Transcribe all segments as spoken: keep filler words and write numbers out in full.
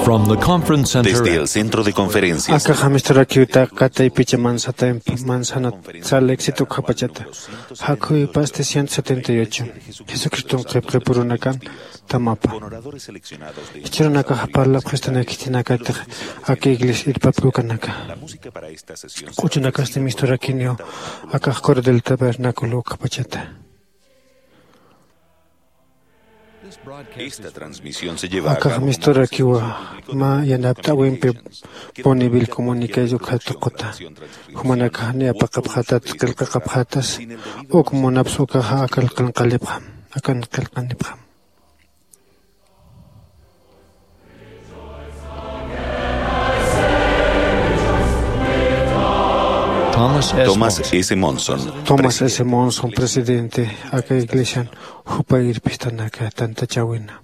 From the conference center Desde el centro de conferencias. Acá hamistora kiuta kata y picha manzata en manzana sal éxito kapachata. Haku y paste ciento setenta y ocho. Jesucristo que prepurunakan tamapa. Ichironaka haparla prestana kitinaka aka iglesia il paplukanaka. Kuchunaka este mistora kinio acá coro del tabernáculo kapachata. Esta transmisión se lleva a Acá cabo mistora kiwa ma yanapta wempe ponibil comunica yo katukota. Humanaka ne apakaphatat kelkakaphatas ok monapsuka ha akal kalkalipha akan kalkanipha. Thomas S. Thomas S. Monson. Thomas S. Monson, presidente, acá iglesia, Hupair Pistanaka, tanta chawina.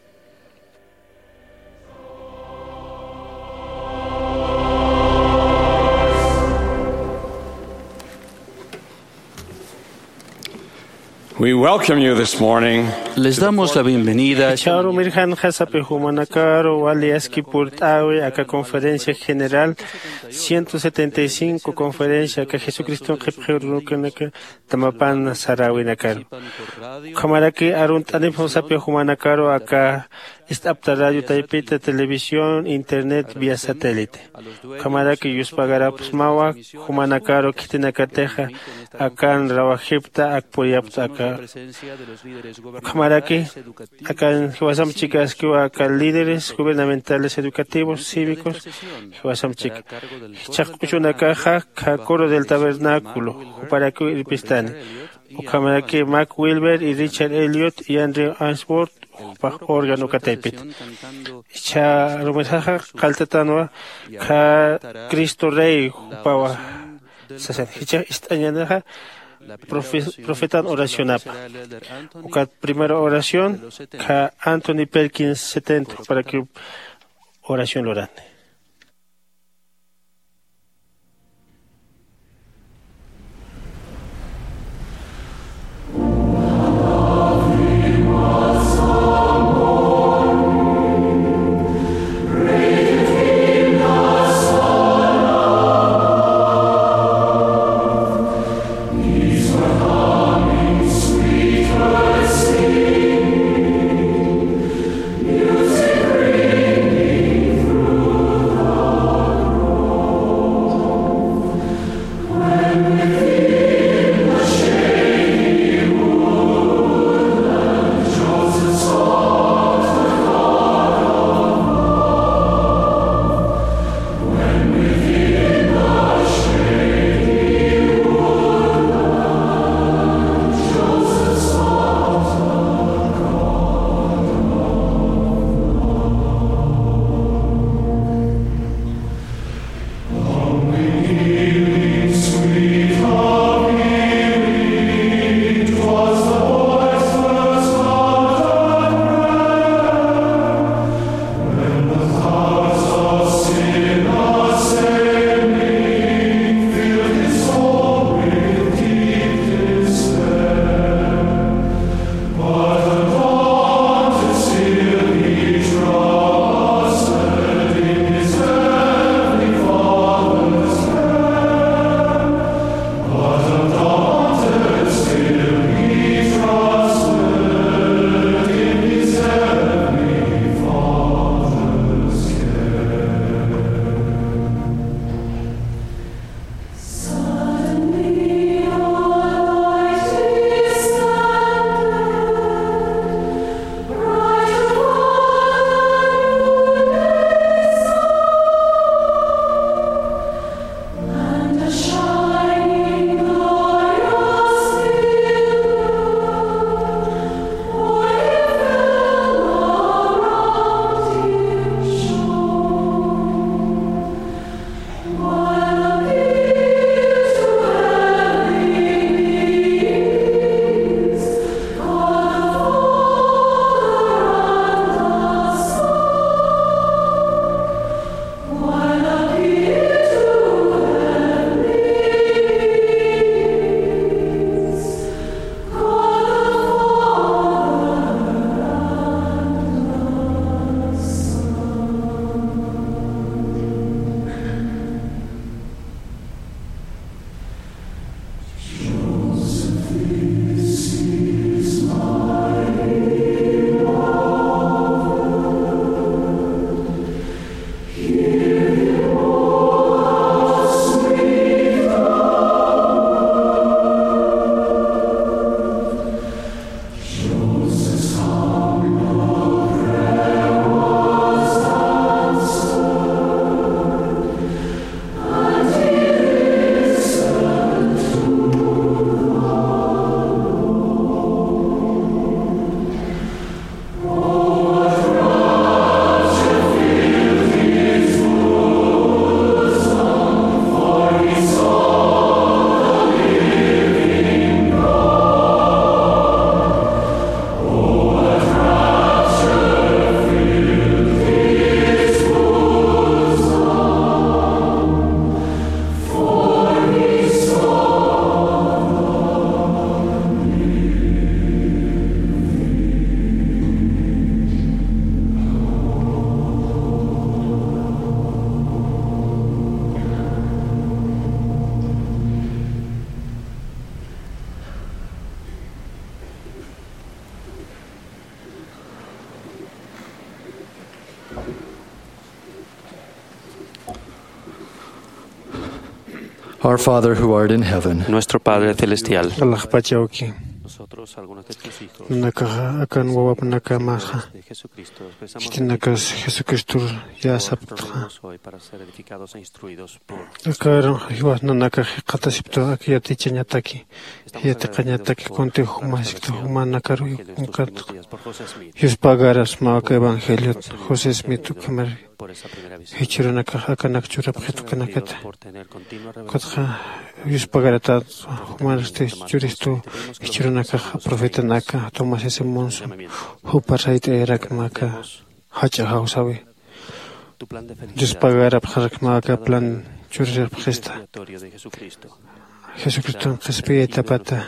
We welcome you this morning. Les damos la bienvenida. Charo Mirhan Hasape Humanacaro, Aliaski Purtawe, acá conferencia general ciento setenta y cinco, conferencia que Jesucristo que Tamapan Sarawinakaro. Kamaraki Arunt Anifon Sape Humanacaro, acá Estapta Radio Taipita, televisión, internet, vía satélite. Kamaraki Yuspagara Pusmawa, Humanacaro, Kitinakateja, acá en Rawajipta, Akpuyapta, acá. Kamaraki, acá en Hiwasam Chicas, acá líderes gubernamentales educativos, cívicos, Hiwasam Chica. Chakuchuna caja, coro del tabernáculo, para que Irpistani. Kamaraki, Mac Wilber y Richard Elliot y Andrew Answorth, órgano Katepit. Cha Romesaja, Kaltatanwa, Ka Cristo Rey, Pawa. Sasan, Hicha Istañanaja. Profeta oración apa. La primera oración que Anthony Perkins setenta para que oración lo orane. Music ringing through Our Father who art in heaven, Nuestro Padre Celestial, Allah Pachauki, nosotros, algunos de tus hijos, Naka Akan Wawap Naka Maha, de Jesucristo, expresamos Kitinakas Jesucristo Yasapta, reunimos hoy para ser edificados e instruidos por Akar Hiwas Nanaka Katasipto Akiati Chanyataki, Yati Kanyataki Conte Humasik Humanakaru Unkat, por José Smith, Yuspagaras Maka Evangelio, José Smith Kamar, por esa primera visita, Hichirunaka Akanak Churaphetu Kanakata, por tener continua Kotha Yuspagarata Humaste Juristu, Hichirunaka Profeta Naka, Thomas S. Monson, Huparait Erak Maka, Hacha Hausawi, tu plan de felicidad, Yuspagarap Harakmaka Plan Jurap Gesta, expiatorio de Jesucristo, Jesucristo Khespia Tapata,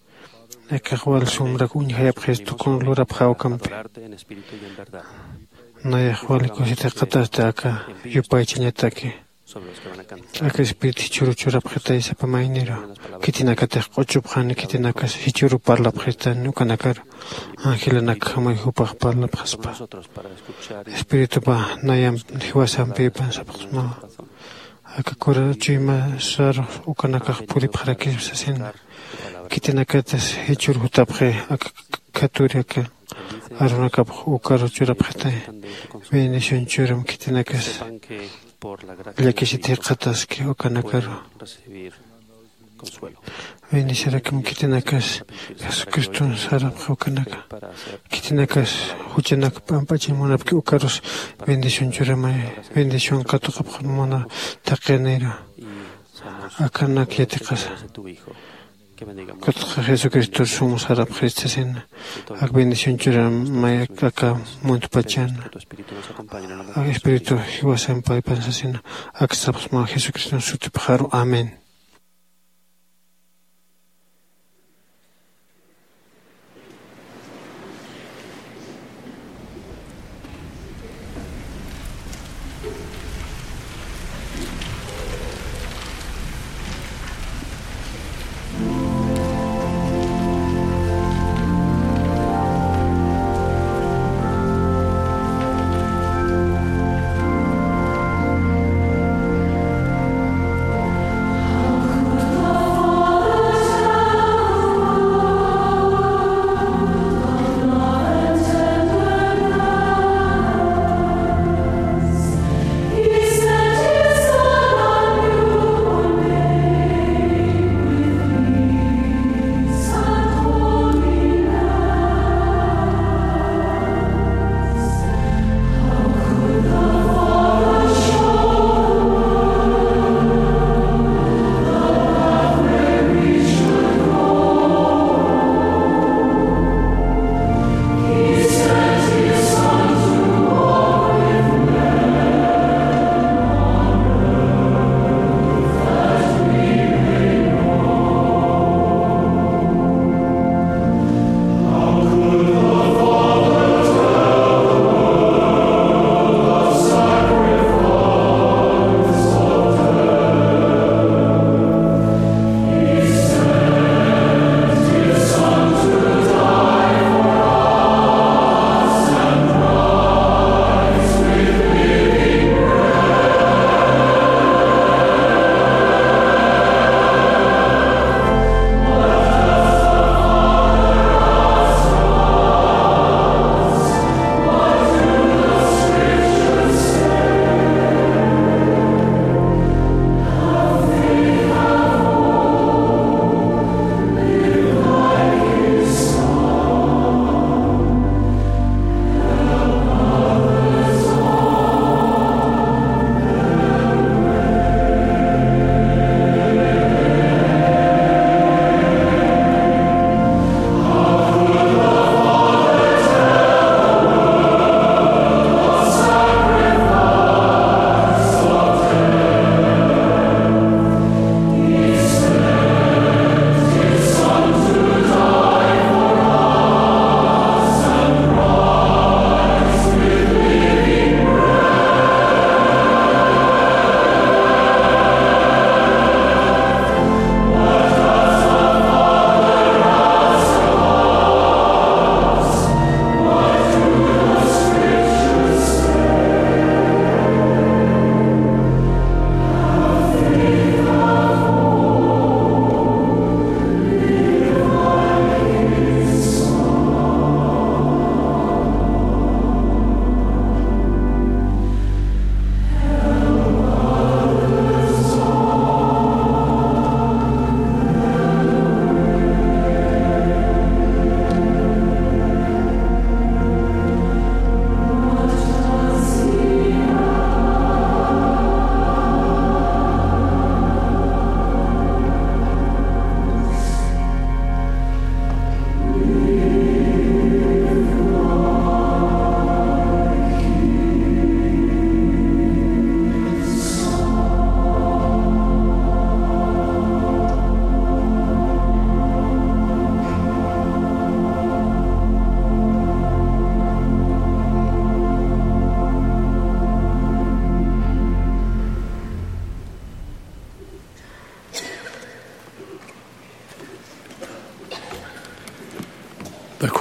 Ekawal Sumrak Unyhayap Gestu con Lurap Haukamp, adorarte en espíritu y en verdad, Nayahwali Kosita Katastaka, Yupaichinyataki. sobre los que van a cantar Aka espíritu churu chura preta isa pa mainero. Kitina kate qochup khani kitina kas hichuru parla preta nukanakar. Ángela nakhamay hupaq parla phaspa. nosotros para escuchar y Espíritu pa nayam hiwasam pe pan sapaqma. Aka kora chima sar ukanakaq puri pharakish sasin. Kitina kates hichuru hutapre aka katuriaka. Arunakap ukaro chura preta. Bendición churum kitina kas. sepan que por la gracia Ya que si te qatas que ukanakaro. recibir consuelo Bendicerakam kitinakas Jesucristo sarap ukanaka. para hacer Kitinakas huchanak pampachimonap ki ukaros bendición churamay bendición katukap mona taqenera y seamos akanak yatikas de tu Hijo, que bendiga mucho katuk Jesucristo sumos sarap Christasin ak bendición churamay aka montpachan que tu Espíritu nos acompañe en el nombre ak espíritu hiwasam pai pansasin ak sapsma Jesucristo sutipharu amen.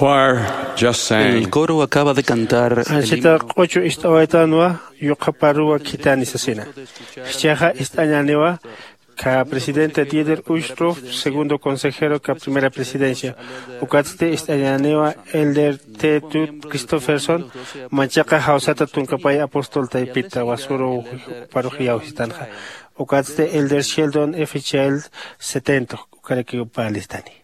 choir just El sang, coro acaba de cantar el Anchita himno. ocho istawaitanwa yuqaparua kitani sasina. Chaja istañanewa ka presidente Dieter Ustrov, segundo consejero ka primera presidencia. Ukatzte istañanewa elder Tetut Christopherson, manchaqa hausata tunkapay apostol taipita wasuro parujia ustanja. Ukatzte elder Sheldon F. Child setenta, ukareki palestani.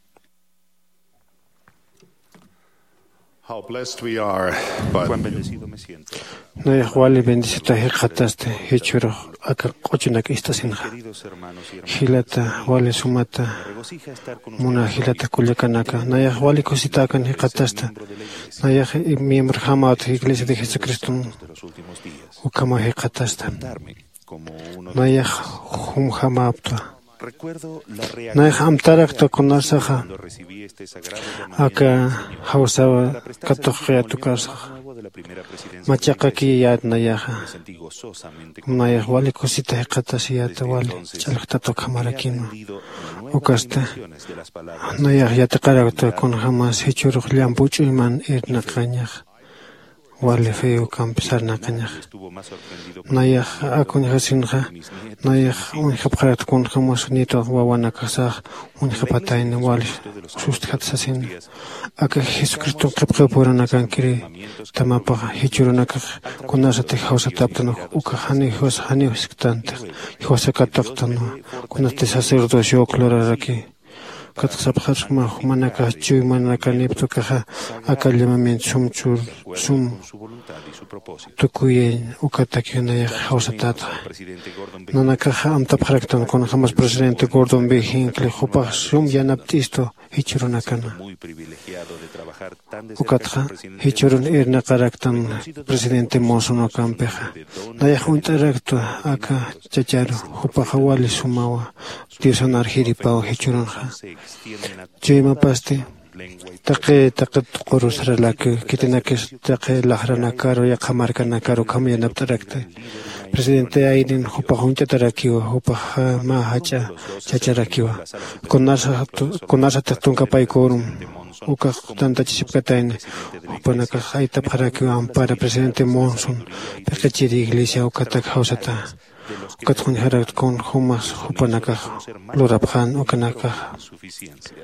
How blessed we are, but Cuán bendecido me siento. No es wali bendicita hekataste hechuro aka qochunak istasinja. Queridos hermanos y hermanas, Hilata wali sumata regocija estar con muna ustedes. hilata kulyakanaka. Naya wali kusitakan hekatasta. Naya miembro hamat iglesia de Jesucristo De los últimos días. ukama hekatasta. Darme como uno de Naya hum hamapta. Recuerdo la reacción Naya amtarakta kunasaja cuando recibí este sagrado llamamiento aka hausawa katokhya tukarsa. nuevo de la primera presidencia. Machaqa ki yad naya. Me sentí gozosamente Naya wali kusita hekatasi yata wali chalqta tokhamarakin. Ukasta. de las palabras. Naya yataqarakta kun hamas hechuro llampuchu iman irna qañaq. Wali feo campesar na qañaq. Estuvo más sorprendido Naya akun hasinja. Naya un hapqarat kun hamas nito wawana kasaq. Un hapatayn wali susthat sasin. Aka Jesucristo qipqipurana kankiri. Tamapa hechuro nakaq. Kunasa te hausa taptano. Uka hani hos hani hoskitanta. Hosa kataqtano. Kunate sacerdocio cloraraki. Katsabkhar ma manaka chu manaka nipto kaha akallamament sumchur sum su voluntad y su propósito. tukuye ukatakina ya hausatata Presidente Gordon B. nanaka amtapharaktan kon hamas presidente Gordon B. Hinckley hupa sum yanaptisto hichurunakana muy privilegiado de trabajar tan de cerca ukatha con el presidente hichurun irna qaraktan presidente Monsono kampeja naya juntarakto aka chacharu hupa hawali sumawa tirsonar hiripao hichurunha se extienden a Chima paste, lengua y taqe taqe qorus relake, kitinakis taqe lahrana karo ya qamarkana karo kamya naptarakte. Presidente Aiden hupa junta tarakiwa, hupa ma hacha chacharakiwa. Konasa konasa tatunka pai korum. Uka tanta chisipkatain, hupa naka haita parakiwa ampara presidente Monson, perkachiri iglesia uka tak hausata. Ukatkun harat kon humas hupa naka luraphan uka naka. suficiencia.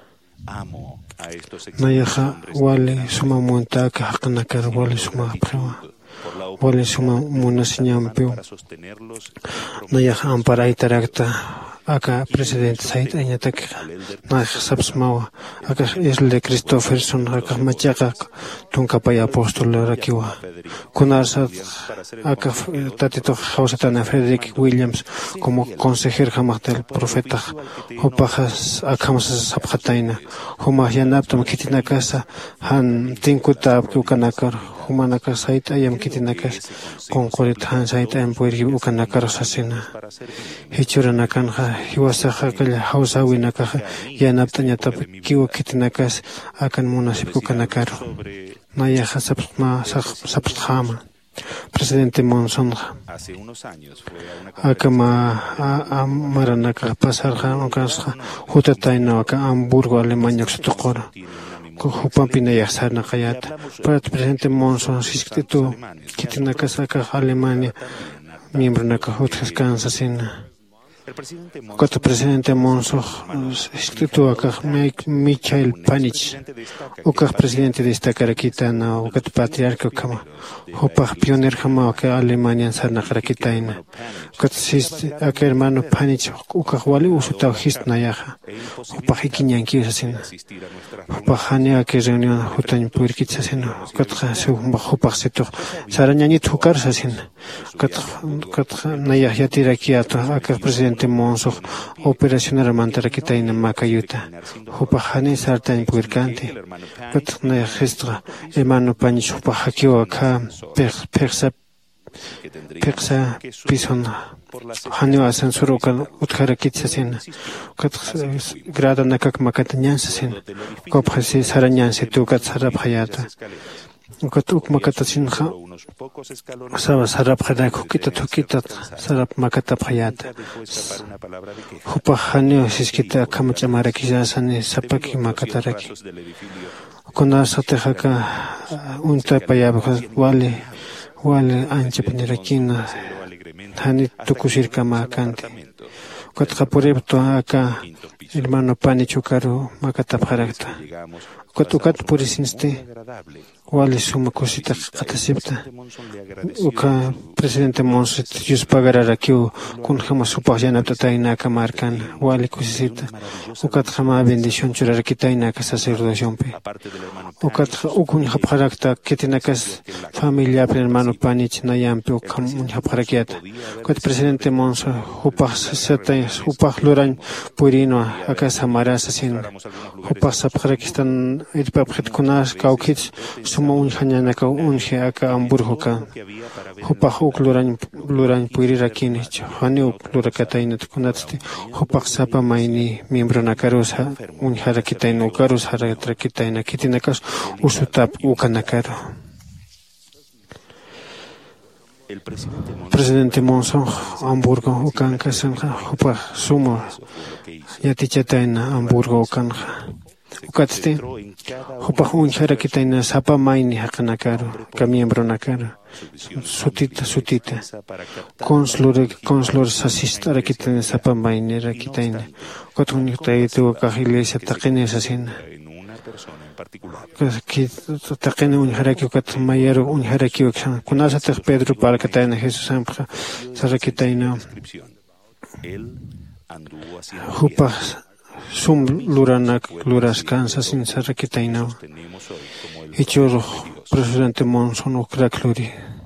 Amo a estos Nayaha wali suma monta ka hakanakar wali suma prewa. Wali suma munasinyampiu. para sostenerlos. Nayaha ampara itarakta aka presidente Said Añatak. Nayaha sabsmawa aka isle de Christopherson aka machaka tunkapay apostol rakiwa. Kunarsa aka tatito hausatana Frederick Williams como consejero jamás del profeta Hopajas akamas sabjataina huma yanaptam kitinakas han tinkuta ukanakar humanaka Said ayam kitinakas con qorit han Said ayam puergi ukanakar sasina hichuranakanha hiwasaha kala hausawinaka yanaptañata kiwa kitinakas akan munasib ukanakar nayaha sabma sabkhama Presidente Monson Hace unos años fue a una akama amaranaka pasarja okasja hutataino aka Hamburgo Alemania xtoqora ko hupampina yasarna qayat para presidente Monson sisktitu kitinaka saka Alemania miembro naka hutjas kansasina el presidente Monson, Kota presidente Monson sisktitu aka Mikhail Panich uka presidente destaca rakitana uka patriarca kama Hopa pioner kama aka Alemania sarna rakitaina uka sis aka hermano Panich uka wali usuta histna yaha Hopa hikinyan kisasin asistir a nuestra Hopa hania ke reunión hutan puirkitsasin uka su hopa seto sarañani tukar sasin uka uka naya yatira kiato aka presidente Monson operacional mantarakitaina makayuta Hopa hani sartan puirkanti uka naya gestra hermano Panich hopa hakiwa ka persa persa pisona hanyo asensuro kan utkara kitsasin kat grada nakak makat nyansasin kopkhasi saranyansi tukat sarap hayata Ukatuk makatasinja saba sarap hadak hukita tukita sarap makata payata hupa hanyo siskita kamacha marakizasani sapaki makataraki kuna satehaka unta payabha wale wale ancha pinirakina hani tukusirka makante ukatqa puribto aka hermano pani chukaru makata pharakta ukatukat purisinste wale suma cosita qatasipta uka presidente Monset yus pagarara kiu kun jama supajana tataina kamarkan wale cosita ukat jama bendición churarakitaina ka sacerdoción pe ukat ukun hapharakta ketinakas familia hermano panich nayampe ukam un hapharakiata ukat presidente Monset upah setay upah luran purino akas hamara sasin upah sapharakistan irpaphet kunas kaukits suma un hanyanaka unhe aka amburhoka hupah ukluran luran puirirakinicho hani uklurakataina kunatste hupah sapa maini miembro nakarosa un harakitaina ukarus harakitaina kitinakas usutap ukanakaro. Presidente Monson Hamburgo ukanka sanja hupah sumo yatichataina Hamburgo ukanka ukatste hupah un harakitaina sapa maini hakanakaro ka miembro nakaro sutita sutita conslor conslor sasista rakitaina sapa maini rakitaina ukatun taitu ka iglesia taqine sasina que taqine un haraki ukat mayero un haraki uksan kunasa taq Pedro palkataina Jesús ampha sarakitaina hupah sum luranak luras kansas sin sarakitaina ichur presidente Monson ukrakluri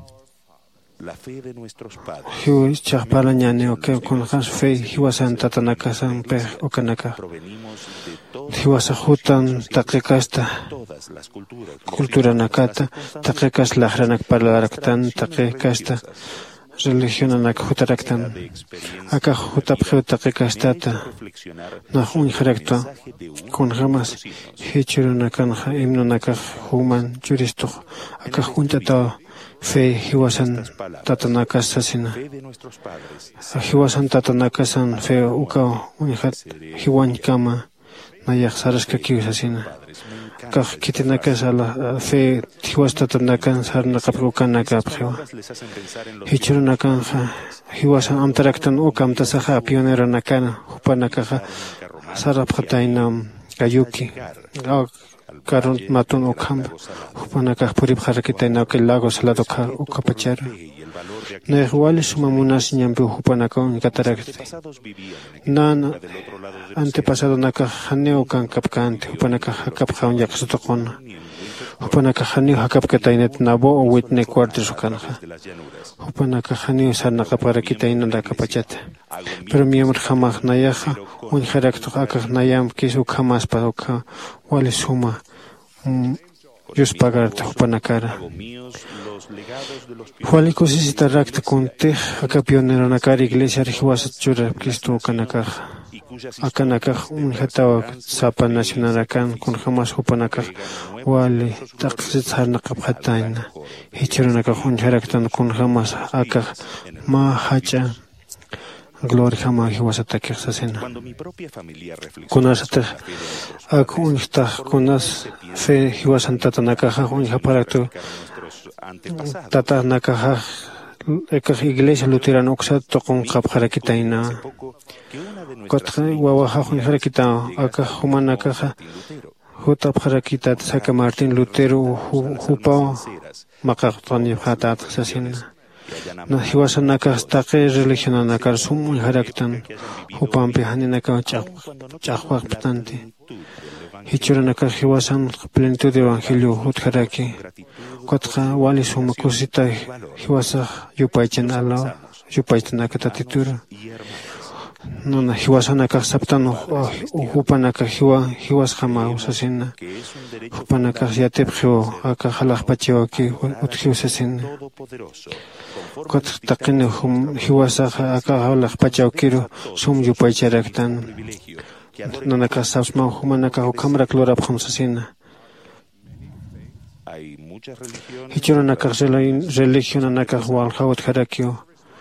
hiu chapala ñane oke con has fe hiwasan tatanaka sampe okanaka hiwasa hutan taqekasta cultura nakata taqekas lahranak parlaraktan taqekasta religión anak hutaraktan aka hutapje taqekastata na un harakta con jamás hichuranakan himnonaka human juristo aka juntata fe hiwasan tatanakas sasina hiwasan tatanakasan fe uka unhat hiwan kama nayak saraska kiusasina kah kitinakas ala fe hiwas tatanakan sarna kapukana kaphewa hichurunakan hiwasan amtaraktan ukam tasaha pionero nakana hupanaka sarapkhatainam kayuki karun matun ukam hupanaka purib harakitaina ke lagos ladoka ukapachar ne huali sumamunas nyambe hupanaka katarakte nan antepasado naka haneo kan kapkante hupanaka kapkhaun yaksutoqon hupanaka haneo hakapkatainet nabo witne quarters kanha hupanaka haneo sarna kaparakitaina kapachata pero miembro jamás nayaja un harakto akak nayam kisu jamás padoka wali suma Dios pagarte hupanakara Wali cosita rakta conte acá pionero nakar iglesia rijuasa chura Cristo kanakaj akanakaj un hatawa sapa nacional akan con jamás hupanakaj wali taqsit harna qabhataina hichirunakaj un haraktan con jamás akaj ma hacha gloria jamás hiwasa takir sasena kunas ta akun ta kunas fe hiwasan tatanakaj un haparakto tatanakaj ekaj iglesia luterana uksa toqon qabharakitaina kotqa wawaja un harakita akaj humanakaj hutap harakita saka Martin Lutero hupa maqaqtani hatat sasena na hiwasanaka taqe religión nakar sum haraktan hupampi haninaka chaqwaqtante hichuranaka hiwasan plenitud de evangelio hutharaki kotqa wali sum cosita hiwasa yupaychan ala yupaytanaka tatitura nona hiwasanaka saptano hupanaka hiwa hiwas jama usasina hupanaka yatepjo aka halaqpachiwa ki uthiusasina kot taqine hum hiwasa aka halaqpachiwa sum yupaycharaktan nona ka sapsma humanaka hukamra klora phumsasina Hichuran akak religión anakak walhawat harakio.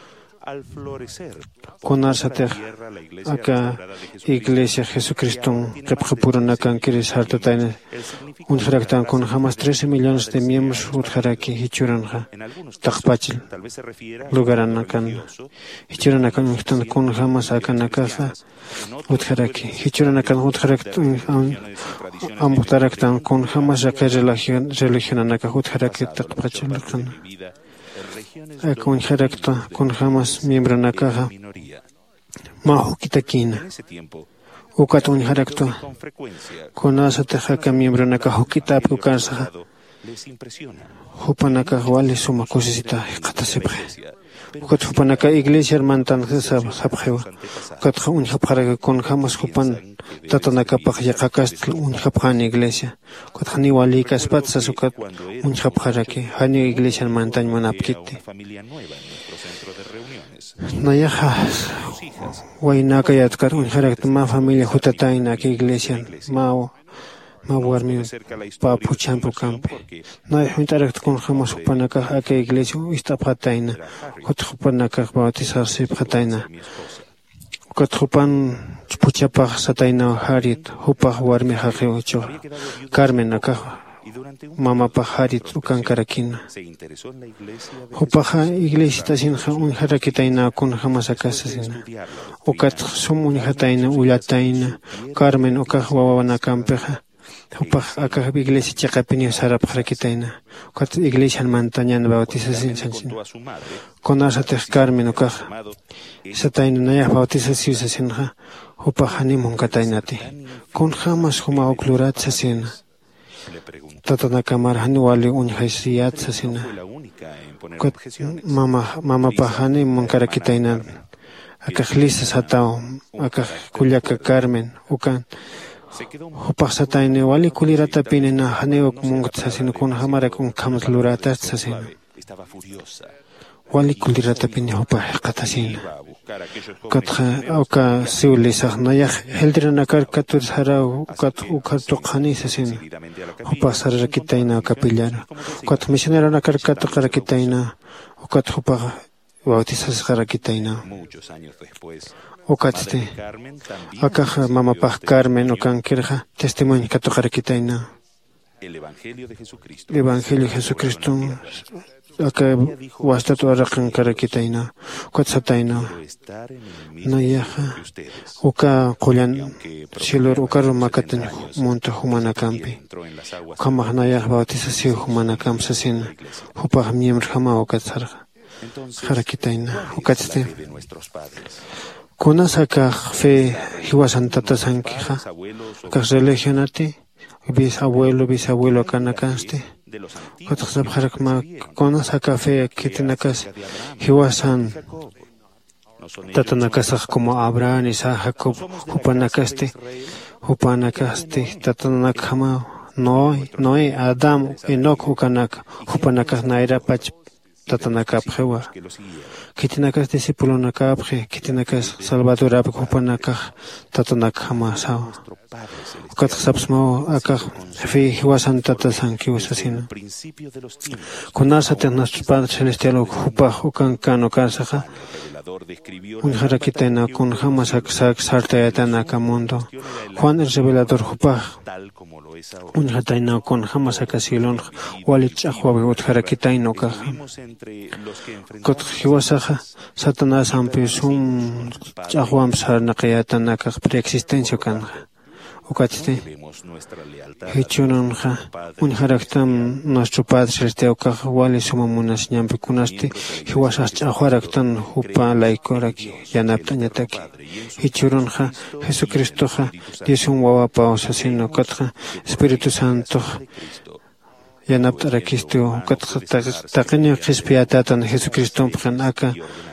Konarsatek acá Iglesia Jesucristo repjapuran acá en Kiris Hartataine un jaractan con jamás trece millones de miembros utjaraki hichuranja takpachil lugaran acá hichuran acá con jamás acá nakaja utjaraki hichuran acá utjaraktan amutaraktan con jamás acá religión religión acá utjaraki takpachil lugaran con jaracta con jamás miembro na caja mahu kitakina ukat un jaracta con asa tejaca miembro na caja kitap ukansa hupanaka wale suma cosita kata sebre ukat hupanaka iglesia hermantan sab sabjewa ukat un japara con jamás hupan tatanaka pajakakas un japran iglesia ukat hani wali kaspat sasukat un japara que hani iglesia hermantan manapkite Nayaja, Wainaka yatkar un jaracta ma familia jutataina que iglesia mao ma warmi pa puchampo campe. Nay juntarakt con jamás upanaka a que iglesia istapataina, kotjupanaka bautizarse pataina. Kotjupan puchapaj sataina harit, hupaj warmi hajeucho, Carmen acá. Mama pajarit ukan karakina. Hupaja iglesia sinja un harakitaina kun jamás akasasina. Ukat sum un hataina ulataina. Carmen ukaj wawana kampeja. Hupaj akaj iglesia chakapini sarap harakitaina. Ukat iglesia mantañan bautizasin sansin. Konasatej Carmen ukaj. Sataina naya bautizasin sasinja. Hupaj animun katainati. Kun jamás huma oklurat sasina. Tatana kamar hani wali un haysiyat sasina. Kot mama mama pahani munkara kitaina. Akaj lisa satao, akaj kulyaka Carmen, ukan. Hupaj sataine wali kulirata pinena hani ok mungat sasina kun hamara kun kamas luratat sasina. Wali kulirata pinne hupaj katasina. Katja oka siulisah nayah heldrina kar katur sarau kat ukar tuqani sasina. Hupaj sarakitaina kapillara. Kat misionera nakar katur karakitaina. Ukat hupaj bautizas karakitaina. Ukatste. Akaj mama paj Carmen ukan kirja testimonio katur karakitaina. Evangelio de Jesucristo. Acá basta tu arracan karakitaina, kuatsataina, nayaja, uka kolan, silur ukar makatan monta humana campi, kamah nayah bautización humana camsasin, hupah miembro hama ukatsar, karakitaina, ukatste. Kunas acá fe hiwasantata sankija, kas religionati, bisabuelo, bisabuelo acá nakaste. Kotaxab harakma konas akafe kitinakas hiwasan tatanakasaj como Abraham, Isaac, Jacob, hupanakaste, hupanakaste, tatanakama, Noé, Noé, Adam, Enoch, hukanak, hupanakas naira pach tatanakapjewa. Kitinakas discípulo nakapje, kitinakas Salvador ab hupanakaj tatanakama sao. Katxapsmao akaj fe hiwasan tatasan kiusasina. Konasate nuestro Padre Celestial hupaj ukan kano kasaja. Un harakitaina kun jamás aksak sartayatana kamundo. Juan el revelador hupaj. Un hataina kun jamás akasilon walich ahwabe ut harakitaino kaja. Kot hiwasaja Satanás ampesum ahwam sarnaqayatana kaj preexistencio kanja. Ukatste, Hichunanja, un haraktam, nuestro Padre Celestial, Wali Sumamunas, Nyampi Kunaste, Hiwasas Ahuaraktan, Hupa, Laikoraki, Yanaptanyataki, Hichuranja, Jesucristoja, Dios un Wawapa, Asesino, Katja, Espíritu Santo, Yanaptarakisto, Katja, Takenio, Crispiatatan, Jesucristo, Pranaka,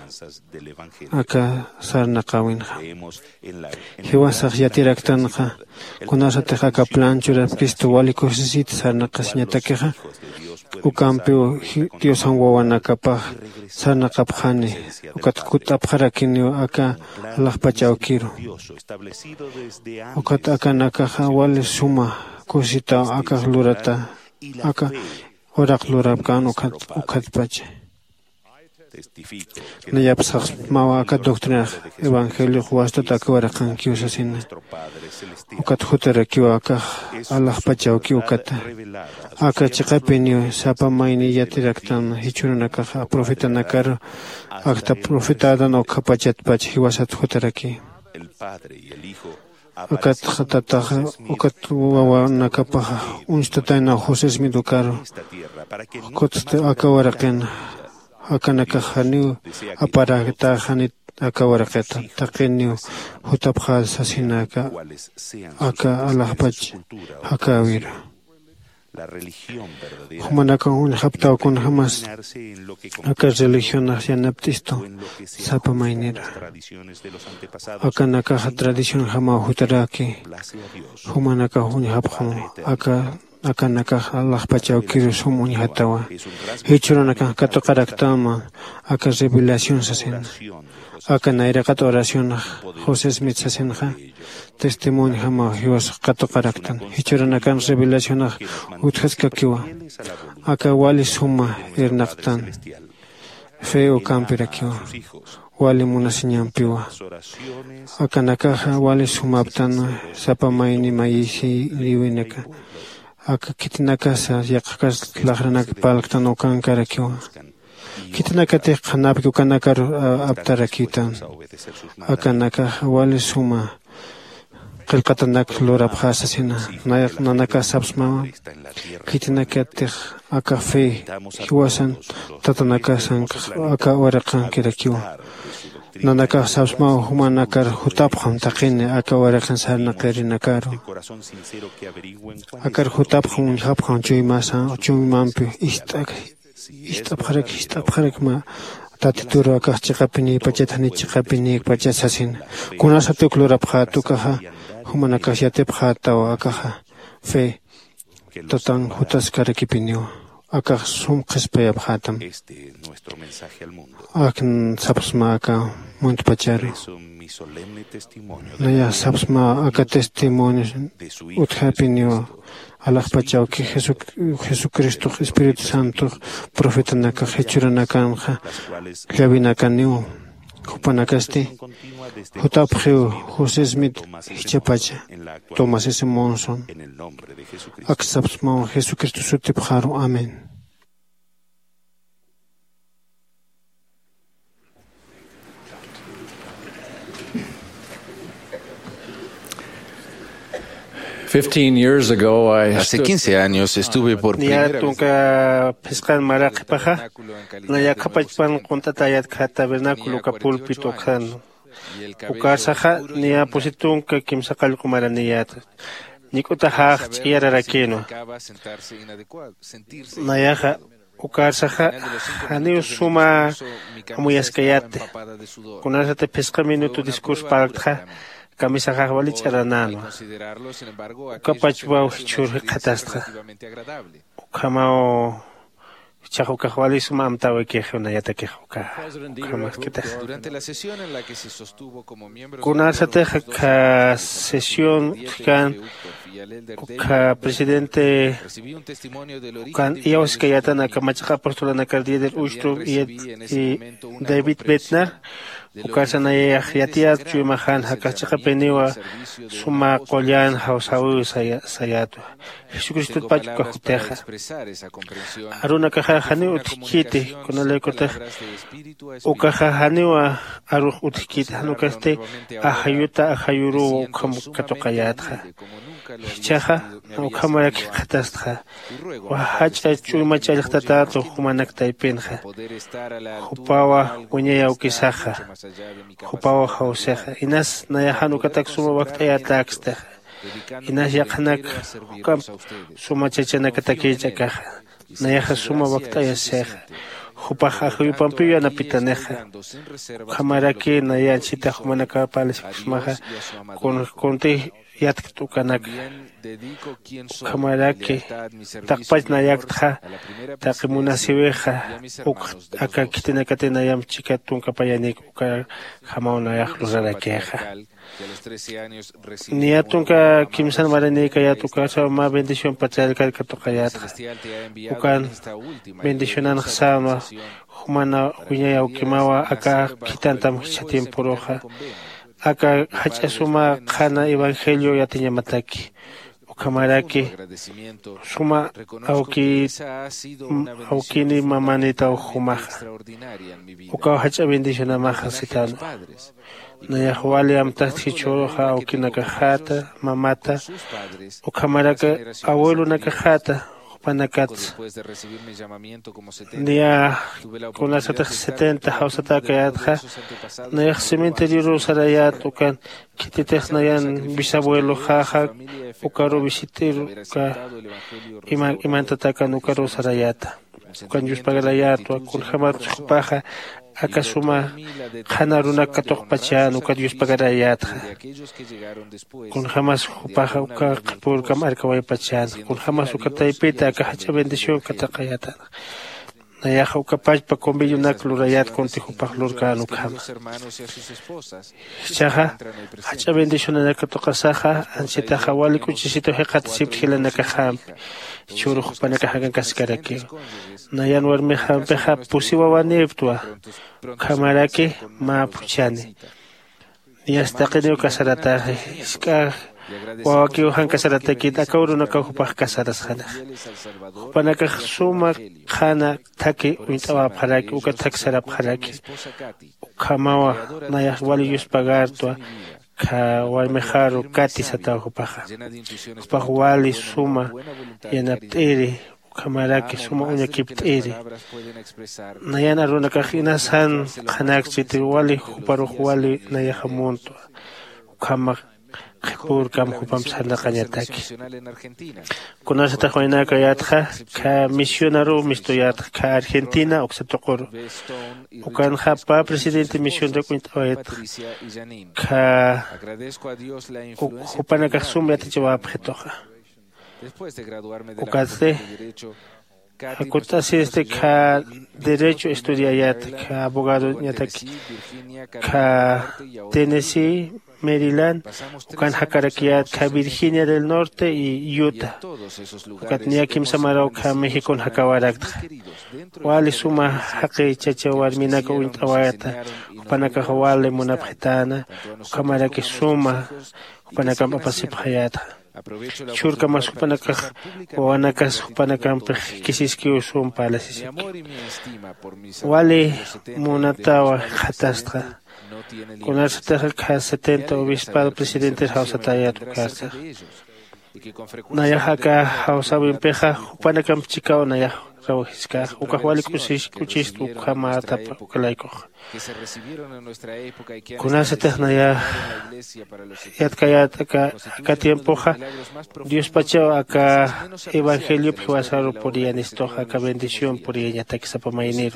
Aka sarnaqawinqa hiwasaq yatiraktanqa kunasatqa planchura Cristo wali kusisita sarnaqasñatakiqa ukampi Diosan wawanakapaq sarnaqapqani ukat kutapqarakini aka alaqpachawkiru ukat aka nakaqa wali suma kusita aka lurata aka oraq lurapkan ukat ukatpache. Nayapas mawa aka doctrina evangelio huasto takwara kan kiusasina. Ukat hutera kiwa aka Allah pachao kiukata. Aka chiqapinio sapa maini yatiraktan hichuruna kaha profeta nakar akta profetada no kapachat pach hiwasat huteraki. Ukat hatata ukat wawa nakapaha unstatayna José Smidukaro. Kotste aka waraken akanaka haniu aparagta hanit aka waraketa taqeniu hutapha sasinaka aka alahpach hakawira humanaka un haptao con jamás aka religión asianaptisto sapa mainera akanaka tradición jama hutaraki humanaka un hapjon aka akanaka Allah pachao kiru sumuni hatawa hichurunaka kato karaktama aka revelación sasen akanaira kato oración José Smith sasenja testimonio hama hiwas kato karaktan hichurunaka revelación uthaska kiwa aka wali suma ernaktan feo kampira kiwa wali munasinyam piwa akanaka wali sumaptan sapa maini maisi liwinaka aka kitinaka sa yaqakas lahrana palktan okan karakiwa kitinaka te khanap ukanaka aptarakitan akanaka wali suma qilqatanak lorab khasasina nayak nanaka sabsma kitinaka te aka fe hiwasan tatanaka san aka waraqan kirakiwa nanaka sabsma humanakar hutap kham taqine aka waraqan sarna qirinakaro akar hutap khum hap kham chui masa chui mampi istak istab kharak istab kharak ma tatitura aka chiqapini pachatani chiqapini pachasasin kunasa tuklura phatu kaha humanaka yate phata aka fe totan hutas karakipinio aka sum qispa phatam akan sabsma aka munt pachari naya sabsma aka testimonio uthapinio Allah pachao que Jesucristo Espíritu Santo profeta naka hechuranakan klavinakanio kupanakasti hutapkheu José Smith hichapacha Thomas S. Monson ak sabsma Jesucristo sutipkharo amen. Fifteen years ago, I Hace quince años estuve por primera vez Niatunka pescan maraqipaja nayaqapachpan quntatayat kha tabernáculo ka pulpito khan ukasaja nia positunka kimsa qalqumara niyat nikuta haq ch'iyararakino nayaja ukasaja hani suma amuyaskayate kunasate pesca minuto discurso paltja camisa jawali charanano kapachwa chur khatastra kamao chajo kawali suma amtawe que una yata que ka kamas que durante la sesión en la que se sostuvo como miembro kunasate ka sesión kan ka presidente kan ios que yata na kamacha apóstola na cardia del ustro y David Betner ukasana yatia chumahan hakacha peniwa suma qolyan hausawu sayatu Jesucristo pachuka huteja aruna kaha hani utkite kunale kota ukaha haniwa aruh utkite hanukaste ahayuta ahayuru kam katokayatha chaha ukamara khatastha wa hacha chuma chalhtata to humanak taipenha hupawa unya ukisaha hupawa hauseha inas nayahanu katak suma waqtaya taksta inas yaqanak kam suma chachana katake kaha nayaha suma waqtaya seha hupaha huyupampiya napitaneha kamaraki nayanchita humanaka palismaha kon konte yat tukanak kamaraki takpach nayaktha takimuna siweja uk aka kitinakate nayam chika tunka payanik uka hamauna yakhlusarakeja Niatunka kimsan maranika yatuka sama bendición pachal kalkatukayat. Ukan bendicionan sama humana uñaya ukimawa aka kitantam chatiempuroja. Aka hachasuma khana evangelio yatinya mataki. Ukamaraki suma auki aukini mamanita uhumaja. Uka hacha bendición amaja sitano. Naya huali amtasti choroja auki nakajata mamata. Ukamaraka abuelo nakajata. Panakats. Nia con las setenta hausata kayatja. Naya cementerio sarayat ukan kititex nayan bisabuelo jaja ukaro visitero ka iman imantataka ukaro sarayata. Ukan yuspagalayatu kun hamar paja akasuma hanaruna katokpachan ukan yuspagarayatja. Kun hamas paja uka por kamar kawai pachan kun hamas ukataipita akahacha bendición katakayata. Nayaja ukapachpa convillo naklurayat contijupajlur kanukam. Chaja, hacha bendición nakatokasaja, ansitaja wali kuchisito hekat sipjila nakaham. Churujupanakahagan kaskaraki. Nayan warmeham peja pusiwa waneptua. Kamaraki ma puchani. Niastaqinio kasarata iska. Wawaki uhan kasarata kita kauru nakahupaj kasaras hana. Hupanaka suma hana taki uitawa paraki uka taksara paraki. Ukamawa nayah wali yuspagartua ka walmejaru kati sata hupaja. Hupaj wali suma yanaptiri ukamaraki suma uñakiptiri. Nayan arunakajina san hanakchiti wali huparu wali nayahamuntua. Ukama por kam hupam sana kanyataki. Kunasa tajuina kayatja ka misionero mistoyat ka Argentina oxatokoro. Ukan hapa presidente misión de Quintoet ka hupana kasumya tichwa abjetoja. Ukaste Akutasi este ka derecho estudiayat ka abogado nyataki ka Tennessee, Maryland, ukan hakarakiat ka Virginia del Norte y Utah. Ukat niakim samarao ka México hakawarakta. Wali suma haqi chachawar minaka uintawayata. Upanaka hawale munapjetana. Ukamaraki suma upanaka mapasipjayata. Churka mas upanaka wanakas upanaka kisiski usum palasisiki. Wali munatawa hatastra. Con el setenta obispado presidente hausataya tu casa. Nayahaka hausabin peja upanakam chikao nayah rawiska ukahwali kusis kuchis tu kamata ukalaiko. Con el setenta yatkayat acá acá tiempo ja Dios pachao acá evangelio piwasaro por ianisto acá bendición por ianiatakisa pamainero.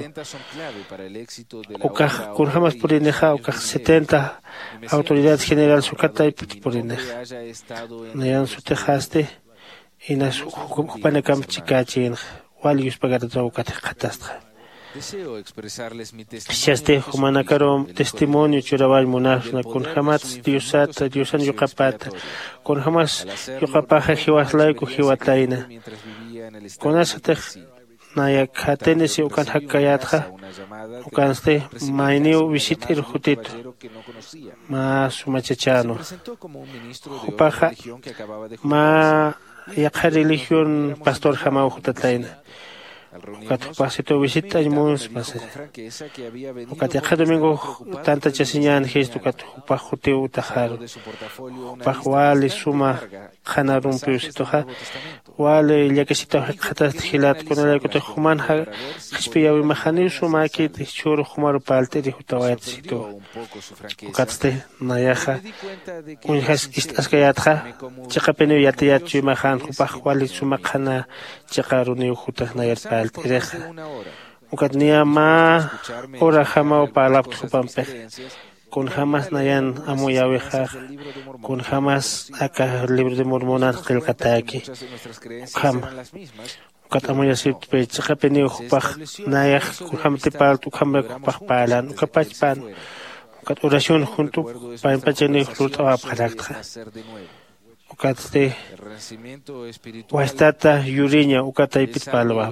Ukah kurhamas por ineja ukah setenta autoridad general sukata y por ineja. Nayan su tejaste y nas upanakam chikachin walius pagarata ukate katastra. Shaste humanakarom testimonio churabal munafna con jamás diosata diosan yukapata con jamás yukapaja jiwaslaiku jiwataina con asate nayak hatenesi ukan hakayatja ukanste mainio visitir jutito ma sumachachano upaja ma yakha religión pastor jamao jutataina Ukat pasito visita imus pase. Ukat yakha domingo tanta chasinyan gesto kat upajote utajar. Upajwali suma khanarum piusitoja. Wale yakesita khata khilat kunala kote khuman ha khspiyawi mahani suma kit chur khumar palte ri hutawat sito. Ukatste nayaha unhas istaskayatha chaqapene yatiyat chimahan upajwali suma khana chaqaruni hutah nayar Tereja. Ukatnia ma ora jamao palap tupampe. Con jamás nayan amuyaweja. Con jamás acá libro de mormonas del kataki. Ukam. Ukat amuyasip pe chakapeni ukpach nayak ukam tipal ukam ukpach palan ukapach pan. ukat oración junto para empachani ruta parakta ukat este Huastata Yuriña ukata ipit palwa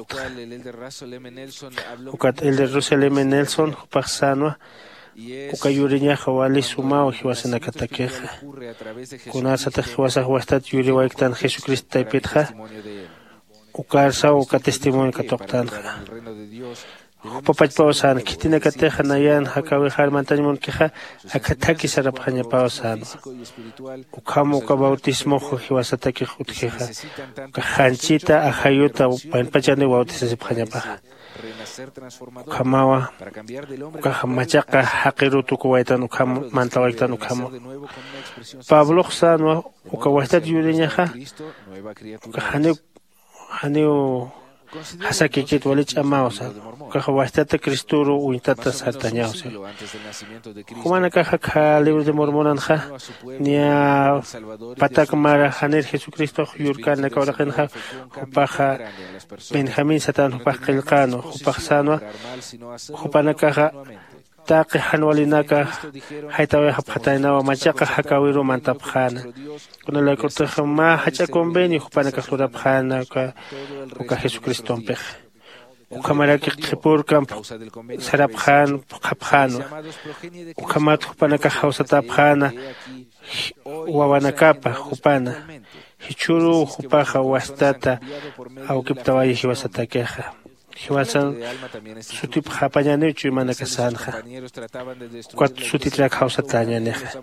ukat el de Jerusalem Nelson Paxano uka Yuriña Hawali Sumao Hiwasana Katakeja Kunasata Hiwasa Huastat Yuri Waiktan Jesucristo ipitja ukarsa uka testimonio katoktanja Papach Pausan, Kitina Kateja Nayan, Hakawi Harmantanimon Keja, Akataki Sarapanya Pausan, Ukamu Kabautismo, Hiwasataki Hutkeja, Hanchita, Ahayuta, Panpachani Bautis Panyapa, Ukamawa, Ukamachaka, Hakiru Tukuaitan, Ukam, Mantawaitan Ukamo, Pablo Sanwa, Ukawastat Yuriñaja, Ukahanu, Hanu. Hasa que que tuale chamausa, caja bastante cristuro o intata sartañausa. Humana caja ca libro de mormonanja, ni a patacmara haner Jesucristo yurkan la cabrajenja, upaja Benjamín Satan upajkelcano, upajsano, upana caja. Taqi hanwalinaka haitawe hapatainawa machaka hakawiru mantapjana kuna la cortejama hacha convenio hupanaka florapjana ka uka Jesucristo pej ukamaraki khipur camp sarapjan khapjano ukamat hupanaka hausatapjana wawanakapa hupana hichuru hupaja wastata aukiptawayi hiwasatakeja Hiwasan sutip hapañane chu manakasanja cuat sutitra causa tañaneja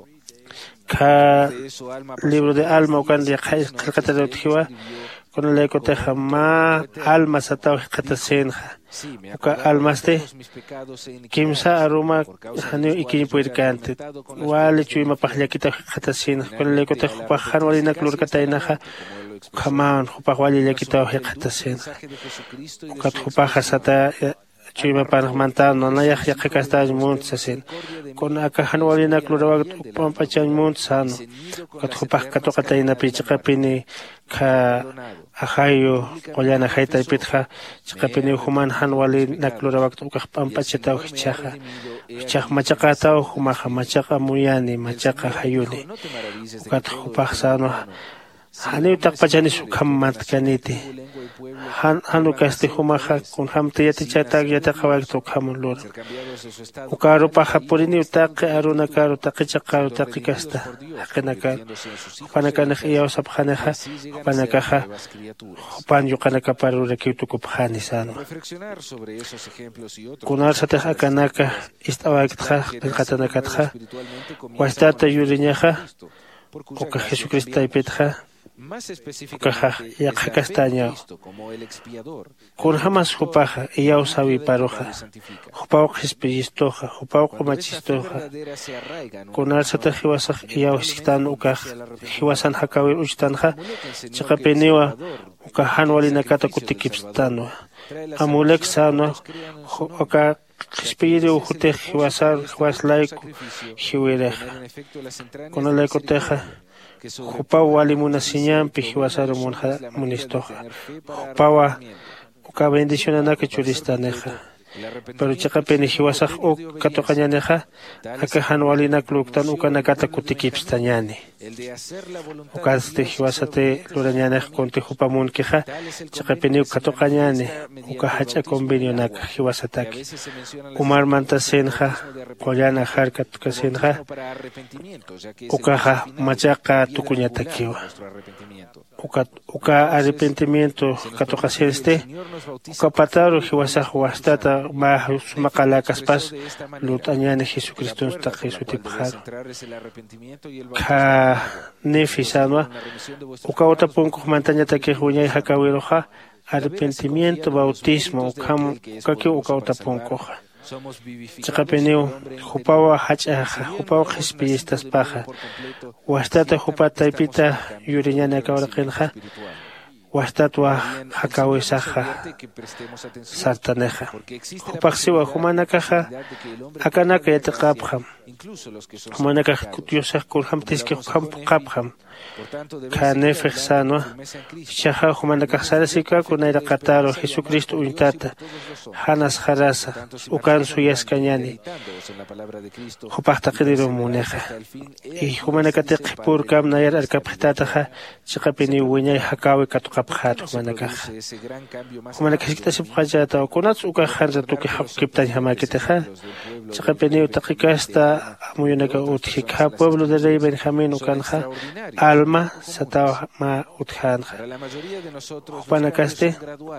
ka libro de alma ukan de kalkata hiwa con la ecoteja ma alma satao katasenja uka almaste kimsa aroma hanio ikini puirkante wale chu ma pahlakita katasenja con la ecoteja pajan walina klurkatainaja Kaman, Hupawali Lekito Hekatasen. Kat Hupaha Sata Chima Panmantan, Naya Yakastaj Muntsasin. Con Akahanwalina Klurawak Pampachan Muntsano. Kat Hupah Katokataina Pichapini Ka Ahayo, Oliana Haita Pitha, Chapini Human Hanwali Naklurawak Pampacheta Hichaha. Chak Machakata, Humaha Machaka Muyani, Machaka Hayuni. Kat Hupah Sano. Hani takpachani sukham matkaniti. Han hanu kaste humaha kun hamte yati chatak yata kawak to khamulur. Ukaru paha purini utake aruna karu take chakaru take kasta. Hakanaka. Upanaka nakhiya usapkhanaha. Upanaka upan yukanaka paru rekitu kuphani sano. Kunar satah akanaka istawakha katanakatha. Wastata yuriñaha. Uka Jesucristo ipetha. Ukaja yakha castaña. Kun jamás hupaja iya usawi paroja. Hupau hispistoja, hupau machistoja. Kun alsata hiwasaj iya usitan ukaj hiwasan hakawir uchtanja. Chakapeniwa ukahan walinakata kutikipstanwa. Amulek sano uka hispiri uhute hiwasar hiwaslaiku hiwireja. Kun alaikoteja. Hupawa limuna siñan pijiwasaro munja munistoja. Hupawa uka bendición anaka churistaneja. Pero chaka penijiwasaj uk katokañaneja. Aka hanwalina kluktan uka nakata kutikipstañani. Uka este hiwasate lurañanej konti hupamun keja. Chaka peni katokañane. Uka hacha convenio naka hiwasataki. Umar mantasenja. Koyana harka tukasenja. Ukaja machaka tukuñatakiwa. Uka uka arrepentimiento katokasenste. Uka pataru hiwasaj wastata ma sumakala kaspas lutañane Jesucristo sta Jesutipjaro. Ka nefisanwa uka otra punko mantañata que huñay hakawiroja arrepentimiento bautismo ukam ukaki uka otra punko. Chakapeneo hupawa hachaja hupawa hispiistas paja wastata hupata ipita yuriñana kawrakenja Wastatwa hakawisaja sartaneja. Upaxiwa humanakaja akanaka yataqapjam. Humanakaja diosaj kurjam tiske hukam qapjam. Kanefej sanwa. Shaja humanakaja sarasika kunaira qataro Jesucristo uintata. Hanas jarasa ukan suyas kañani. Hupajta qidiro muneja. Y humanakateq purkam nayar arkapjtataja chiqapini wiñay hakawi katuqa Pajat humanakaj. Humanakaj kita sipajata o kunats uka hanza tuki hak kiptan hamakiteja. Chakapeni utakikasta amuyunaka utkika pueblo de rey Benjamín ukanja alma satawa ma utkanja. Humanakaste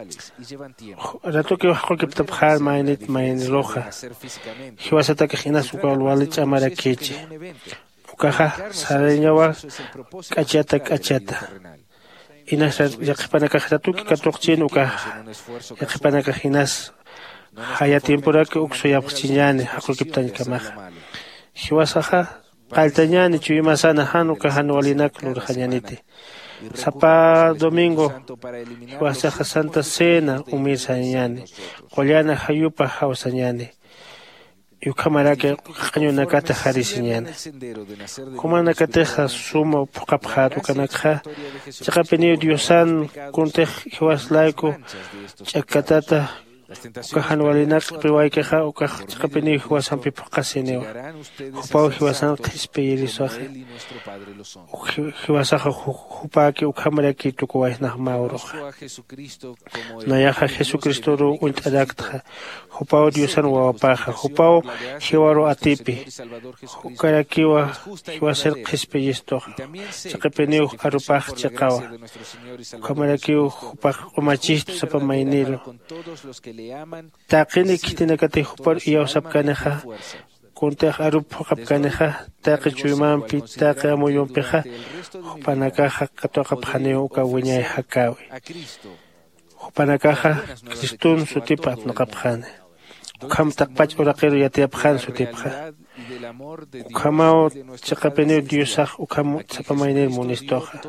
ratuki hak kiptan pajal mainit main roja. Hiwasata kajinas uka walich amara kechi. Ukaja sareñawa kachata kachata. Inas yaqipanakaj ratuki katuqchin uka yaqipanakaj inas haya tiempuraki uksuyapqchiñani haqukiptaña kamaja. Hiwasaja qaltañani chuymasana hanuka hanuwalinak lurqañaniti. Sapa domingo hiwasaja Santa Cena umirsañani. Qollana hayupa hawsañani. Yukamarake qañunakata harisiñani. Kumanakateja sumo puqapjatu kanakja. Chaqapini diosan kuntej hiwaslaiko chakatata ukahan walinak piwaykeja ukaj chaqapini hiwasan pipuqasinewa. Hupaw hiwasan qispe yirisoje. Hiwasaja hupaki ukamaraki tukuwaysnaj mauroja. Nayaja Jesucristo ru unt'adaktaja. Hupaw diosan wawapaja. Hupaw hiwaro atipi. Hukarakiwa hiwasel qispe yistoja. Chaqapini arupaj chaqawa. Ukamarakiw hupaj umachistu sapa mayniro. Taqini kitinakati hupar iyawsapkaneja. Kuntej arup hukapkaneja. Taqi chuymanpi taqi amuyunpiqa. Hupanakaja katuaqapjaneo uka wiñay hakawi. Hupanakaja Cristun sutipa apnaqapjane. Ukham taqpach uraqiru yatiyapjan sutipja. Ukhamao chaqapini diosaj ukham sapamaynir munistoja.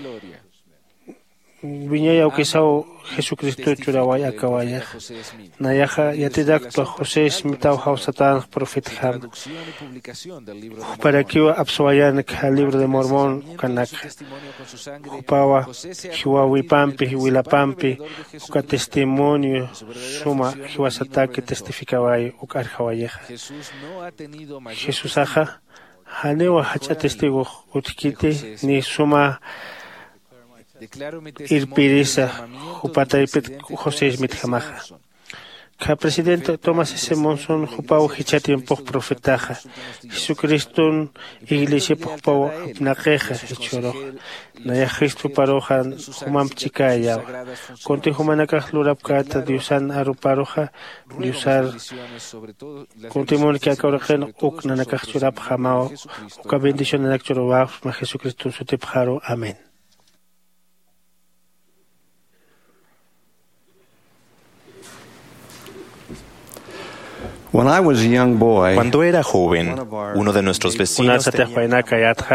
Viñaya ukisaw Jesucristo churaway akawaya. Nayaja yatidakto José Smitaw hausatan profetjam. Huparakiwa apsuayanek al libro de Mormón kanak. Hupawa hiwawipampi hiwilapampi uka testimonio suma hiwasatake testificaway uka arjawayeja. Jesús aja hanewa hacha testigo utkite ni suma Irpirisa, Jupataipet José Smith Jamaja. Ka presidente Thomas S. Monson, Jupau Hichatian por profetaja. Jesucristo, Iglesia Pau Naqueja, Choro. Naya Cristo Paroja, Humam Chicaya. Conte Humanaka Lurapcata, Diusan Aruparoja, Diusar. Conte Monica Corajen, Uk Nanakachurap Hamao, Uka bendición en Actorobaf, Ma Jesucristo Sutepjaro. Amén. When I was a young boy, Cuando era joven, uno de nuestros vecinos tenía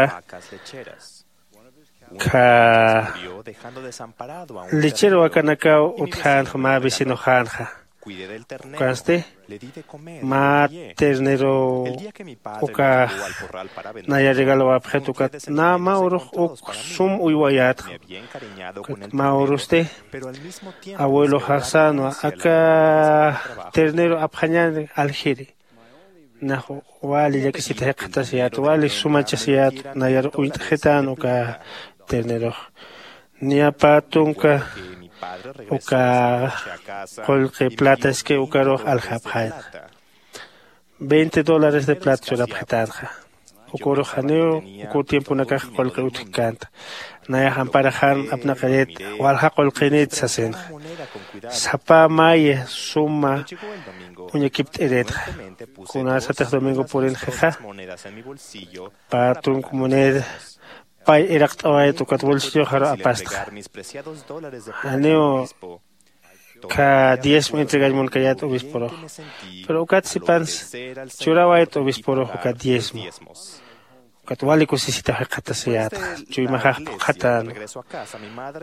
ka lichero akanaka uthan ma vecino hanja. Cuidé del ternero, Kaste le di de comer, ma le di ternero El día que mi padre uka me llevó al corral para vender, naya regalo abjetu confié kat de na sentimientos mauro encontrados uk para mí. sum uywayat Me había encariñado con el mauruste ternero, pero al mismo tiempo abuelo esperaba Hasano hacia la aka naturaleza del trabajo. ternero abhañan aljiri nahu wali yakisita haqtasiyat wali sumachasiyat nayar uitjetan uka ternero niapatunka Que mi padre regresó uka esa noche a casa colque y me plata dio es que veinte ukaro dólares de aljabhad plata. veinte dólares de plata sur abjetanja ukoro janeo uko tiempo nakaj colque utkanta naya hamparajan apnaqaret walha colqenit sasen Una moneda con cuidado. sapa maya suma Llegó el domingo. uñekip eretja Inocentemente puse kuna dos sataj domingo de purin las jeja dos monedas en mi bolsillo patun para kumoned pai iraqt away to kat bolsillo jaro Fácil apast entregar mis preciados dólares de plata Aneo, al obispo. ka diez me entregar mon kayat obisporo Me sentí pero ukat al sipans obedecer al Señor churawait y obisporo pagar ukat diezmo diezmos. kat wali ko sisita haqata Después siyat de chuy la mahaq iglesia, de qatan regreso a casa, mi madre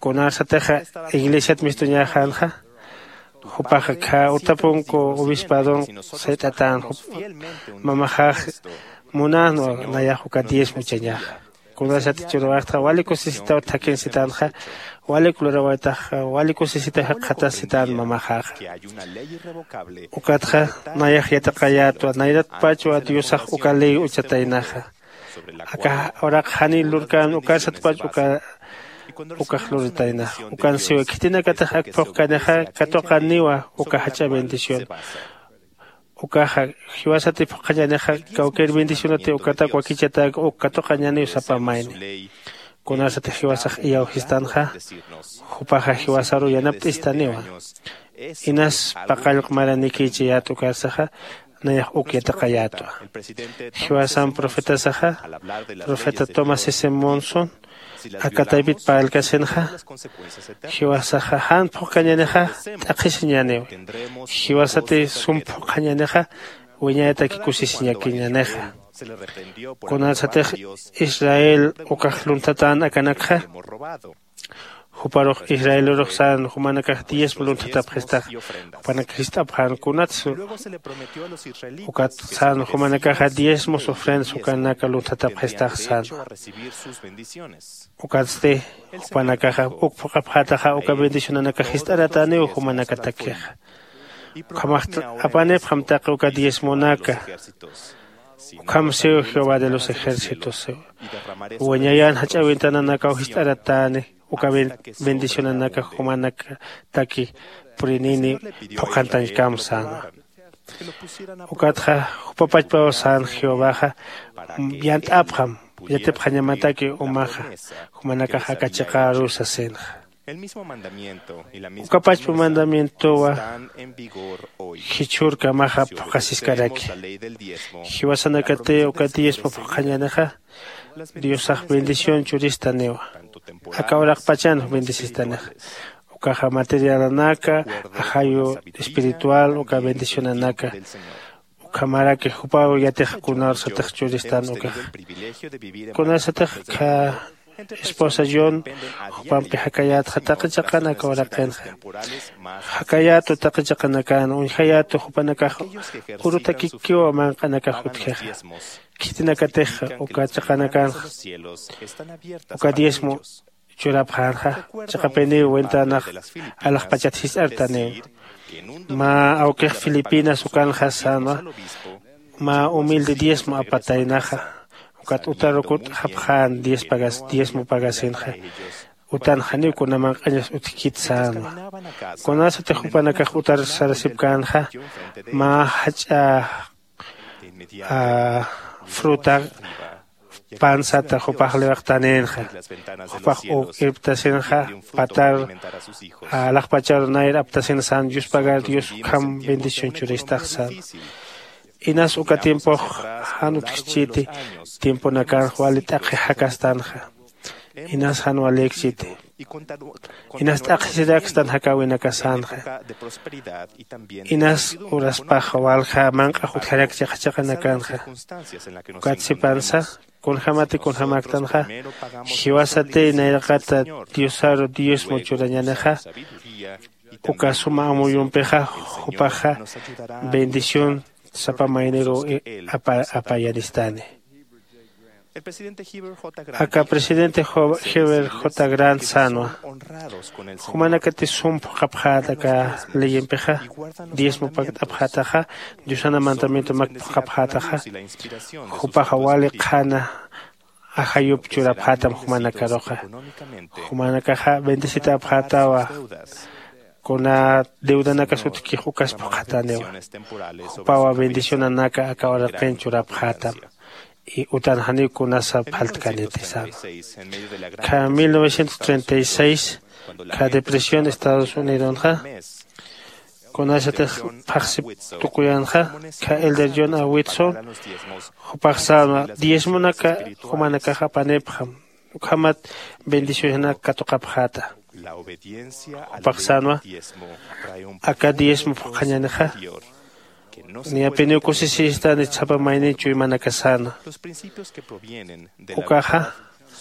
Conasateja iglesia mistuñajanja. Jupaja ka utapunko obispadon setatan mamajaj munano nayajuka diez muchañaj. Conasate churuachta wali cosisita taken sitanja wali kulrawataja wali cosisita hakata sitan mamajaj. Ukatja nayaj yataqayato nayrat pacho atiusaj ukalei uchatainaja. Acá ahora hani lurkan ukasat pacho uka ukajluritaina ukan siwa kitina katajak pokaneja katokaniwa ukahacha bendición ukaja hiwasati pokaneja kauker bendición ate ukata kwakichata ukatokanyani usapamaini kunasati hiwasaj iyau histanja upaja hiwasaru yanaptistaniwa inas pakal maranikichi yatu kasaja nayaj ukyataqayato hiwasan profeta saja profeta Thomas S. Monson Akataibit para el Casenja, Hiwasahan Pokaneja, Takisiñaneo, Hiwasate Sum Pokaneja, Uñata Kikusisiñakiñaneja. Conalsate Israel Okajluntatan Akanakja, Huparoj Israel Roxan, Humanakaj diez voluntad presta, Humanakista Pan Kunatsu, Ukatsan, Humanakaja diez mos ofrendas, Ukanaka Luntata presta San. Ukatste, Humanakaja, Ukapataja, Uka bendición Anakajista Ratane, Humanakatakeja. Ukamachta, Apane, Hamtaka, Uka diez monaka. Ukamseo Jehová de los ejércitos. Uñayan, Hachavintana Nakajista Ratane. Uka bendición anaka humanaka taki purinini pokantan kamsana. Ukatja upapachpa san Jehová yant abham yatep hanyamataki umaja humanaka hakachakaru sasen. Ukapachpa mandamiento wa hichurka maha pokasiskaraki. Hiwasanakate ukaties popokanyanaja Diosaj bendición churistanewa. Acá ahora pachan bendicistana. Ukaja material anaka, ajayo espiritual, uka bendición anaka. Ukamara que jupao ya te jacunar satech churistan uka. Kuna satech ka esposa John, jupam pe hakayat hatakachakan aka ahora kenja. Hakayat utakachakan aka un hayat jupanaka urutakikiwa man kanaka jutkeja. Kitina kateja uka chakanakan. Uka diezmo churapanja chakapeni wentanaj alaj pachatis artane ma auke Filipinas ukan hasana ma humilde diezmo apatainaja ukat utarokut hapjan diez pagas diezmo pagasinja utan hani kunaman años utkit sana konasa te jupanaka utar sarasipkanja ma hacha fruta pansata jopaj levaktanenja jopaj o irptasenja patar alaj pachar nair aptasen san Dios pagar Dios kam bendición churistaj san inas uka tiempo hanut chiti tiempo nakan jualit aqi hakastanja inas hanu alexite inas taqsidakstan hakawina kasanja inas uraspaj walja manqa jutjarak chaqachaqanakanja ukatsipansa con jamate con jamaktanja hiwasate nairaqata diosaro dios mochurañanaja ukasuma amuyumpeja jupaja bendición sapamainero apayanistane. Acá presidente Heber J. Grant Sanwa, Humanakati Sump Kapjata ka leyempeja, diezmo pakapjataja, Yusana mandamiento makapjataja, Hupajawale Kana, Ahayup Churaphatam Humanakaroja, Humanakaja, bendecita Abjatawa, con la deuda nakasutki Hukas Pajatanewa, Hupawa bendición anaka akawara penchuraphatam. Y utan hani kunasa paltkanetisan. Ka mil novecientos treinta y seis, ka depresión Estados Unidos ha, kunasa te paxip tukuyanja, ka elder John A. Whitson, hupaxana diezmonaka, humanaka japanepjam, ukamat bendición katokapjata. Hupaxana, aka diezmo kanyanaja. Ni apenio cosisista de chapa maine chui manakasana. Ukaja,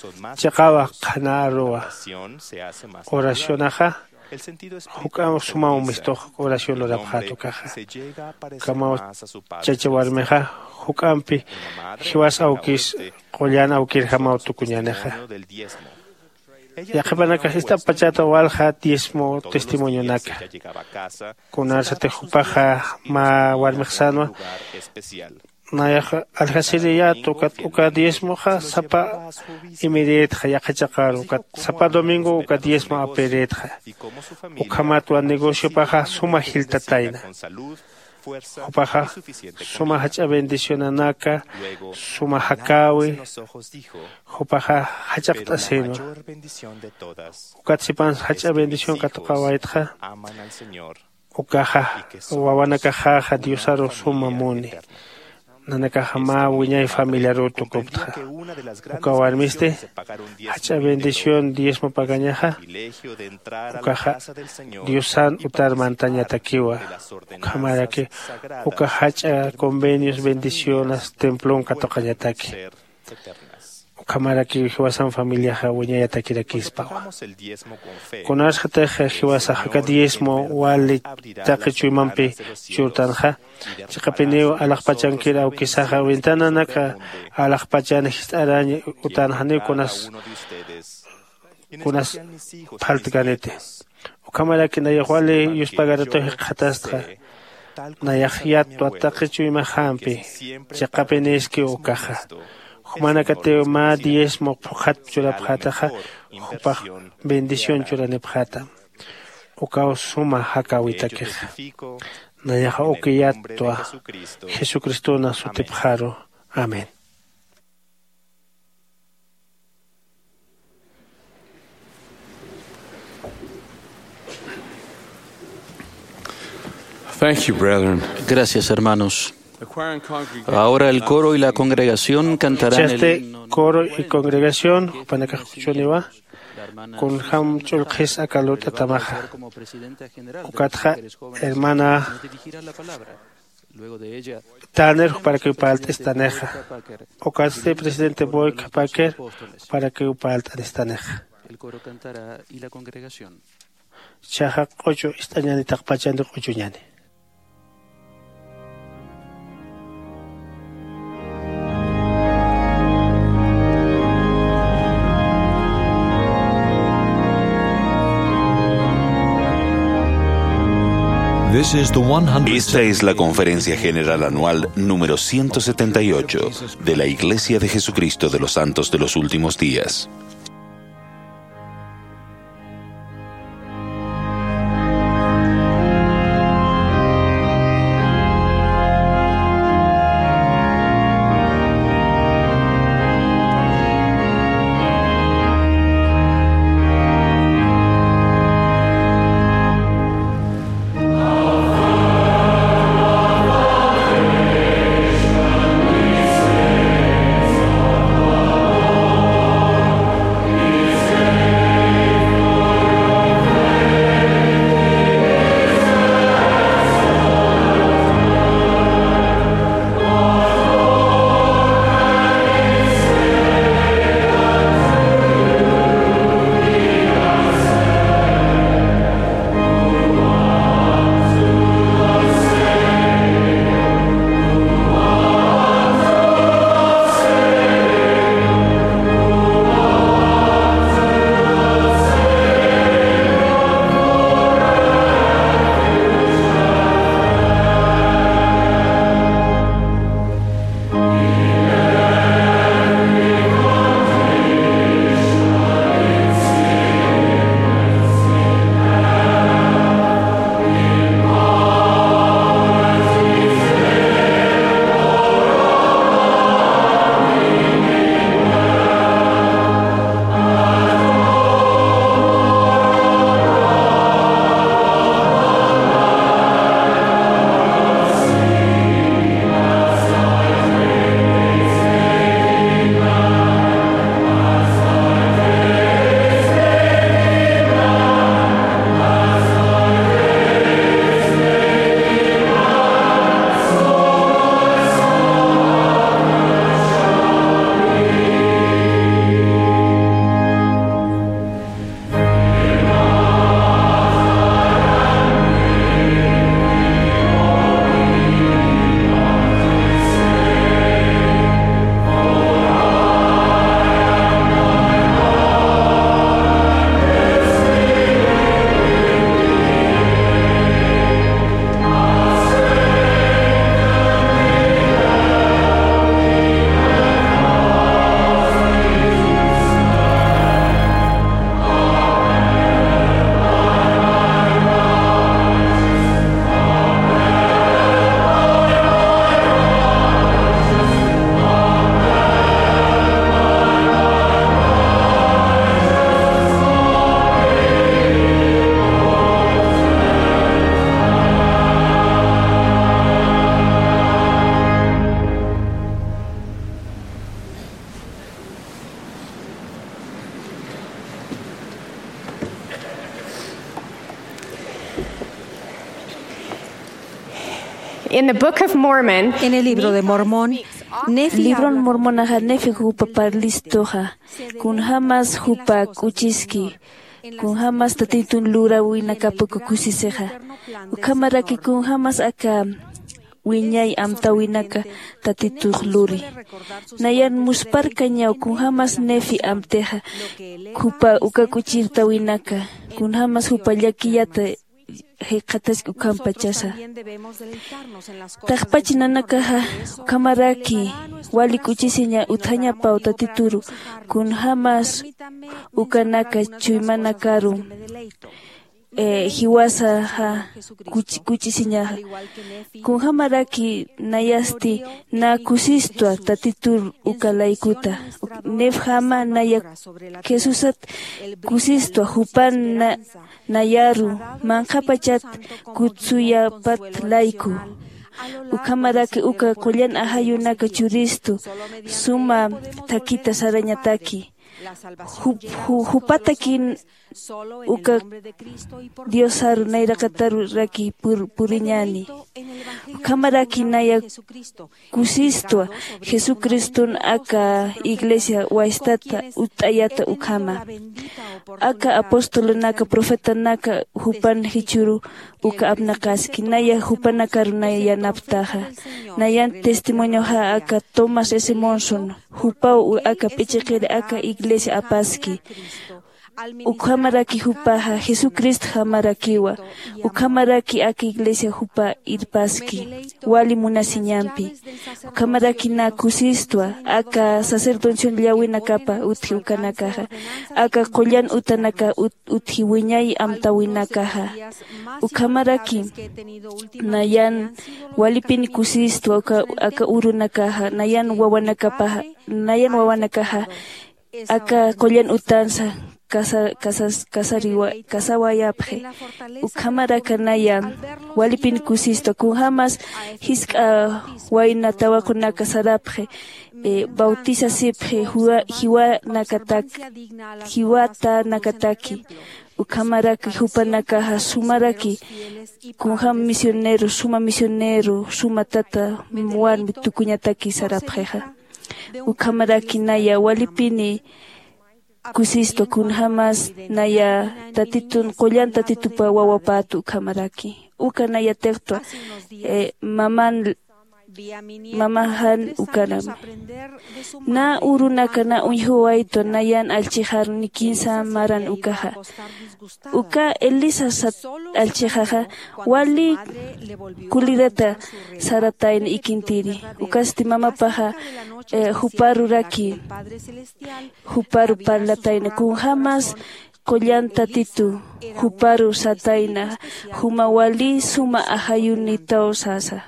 chaqawa qanarua oración aja hukam suma umisto oración lo rabhato caja kama chachawarmeja hukampi hiwas aukis qollana aukir jama tukuñaneja Yaqipanaka esta pachata walja diezmo testimonio naka kunarsa tejupaja ma warmexanwa Naya alhasiriya tokat uka diezmo ja sapa imiret ja yaqachaqar uka sapa domingo uka diezmo aperet ja ukamatwa negocio paja suma hiltataina upaja suma hacha bendición anaka suma hakawi upaja hachaqtaseno ukatsipan hacha bendición katuqawaitja ukaja wawanaka ja diosaro suma muni Nanaka jama wiñay familia roto koptja. Ukawarmiste, hacha bendición diezmo pagañaja. Ukaja diosan utar mantaña takiwa. Ukamara que ukahacha convenios bendiciones templón katokañataki. Ukamara que hiwasan familia ja wiñay atakira kispawa. Konas jataja hiwasa jaka diezmo wali takichuimampi churtanja. Chikapeneo alakpachankira o kisaja ventana naka alakpachan araña utanjane kunas kunas paltganete o kamera que nayawale yus pagarato khatastra nayahiat to ataqichu imahampi chikapeneski o caja humana kateo ma diezmo phat chura phataja upa bendición chura nepkhata o kaos suma hakawita keja Nayaha okiyatwa Jesucristo na sutipjaro. Amén. Thank you, brethren. Gracias, hermanos. Ahora el coro y la congregación cantarán el himno. Coro y congregación, panakachuchoniwa. Con ham chulkes akalot atamaja. Ukatja, hermana Tanner para que upalte estaneja. Okaste presidente Boy Packer para que upalte estaneja. El coro cantará y la congregación. Chaja ocho estañani takpachando ochuñani. Esta es la Conferencia General Anual número ciento setenta y ocho de la Iglesia de Jesucristo de los Santos de los Últimos Días. In the Book of Mormon, en el libro de Mormón, Nefi libro mormonaja Nefi hupa parlistoja, kun hamas hupa kuchiski, kun hamas tatitun lura wina kapuko kusiseja, ukamaraki kun hamas aka wiñay amtawinaka tatitu luri. Nayan musparka ñaw kun hamas Nefi amteja, hupa uka kuchirta winaka, kun hamas hupa llakiyata Hekatas ukampachasa. Takpachinanakaha kamaraki wali kuchisinya utanya pauta tituru kun hamas ukanaka chuimanakaru eh, hiwasa ha kuchisinya kun hamaraki nayasti na kusistwa tatitur ukalaikuta nef hama naya kesusat kusistwa hupan na nayaru mankapachat kutsuyapat laiku ukamaraki uka kolyan ahayunaka churistu suma takita sarañataki hupatakin uka diosaru nairakataru raki pur, puriñani ukamaraki naya kusistwa Jesucristun aka iglesia waistata utayata ukama aka apostolo naka profeta naka hupan hichuru uka abnakaski naya hupanakaru naya yanaptaja nayan testimonio ha aka Thomas S. Monson hupau aka pichekere aka iglesia apaski ukamaraki hupaha Jesucristo hamarakiwa ukamaraki aka iglesia hupa irpaski wali munasiñampi ukamaraki na kusistwa aka sacerdocio llawina kapa uthi ukanakaja aka kollan utanaka ut, uthi wiñay amtawinakaja ukamaraki nayan walipini kusistwa aka, aka urunakaja nayan wawanakapaja nayan wawanakaja aka kollan utansa Casa, casas, casariwa, casawayapje, ukamaraka naya, walipin kusisto, kun hamas hiska waina tawakunaka sarapje, eh, bautiza sipje, hiwa nakatak, hiwata nakataki, ukamaraki hupanakaha sumaraki, kun ham misionero, suma misionero, suma tata, muan tukuñataki sarapjeja, ukamaraki naya, walipini, kusisto kun hamas naya tatitun kollan tatitupa wawapatu kamaraki uka naya tekto eh, maman mamahan ukanam na urunaka na unhuwaito nayan alchihar ni kinsa maran ukaha uka elisa sat alchihaha wali kulirata saratain ikintiri ukasti mama paha eh, huparu raki huparu parlataina kun hamas kollan tatitu huparu sataina huma wali suma ahayuni taosasa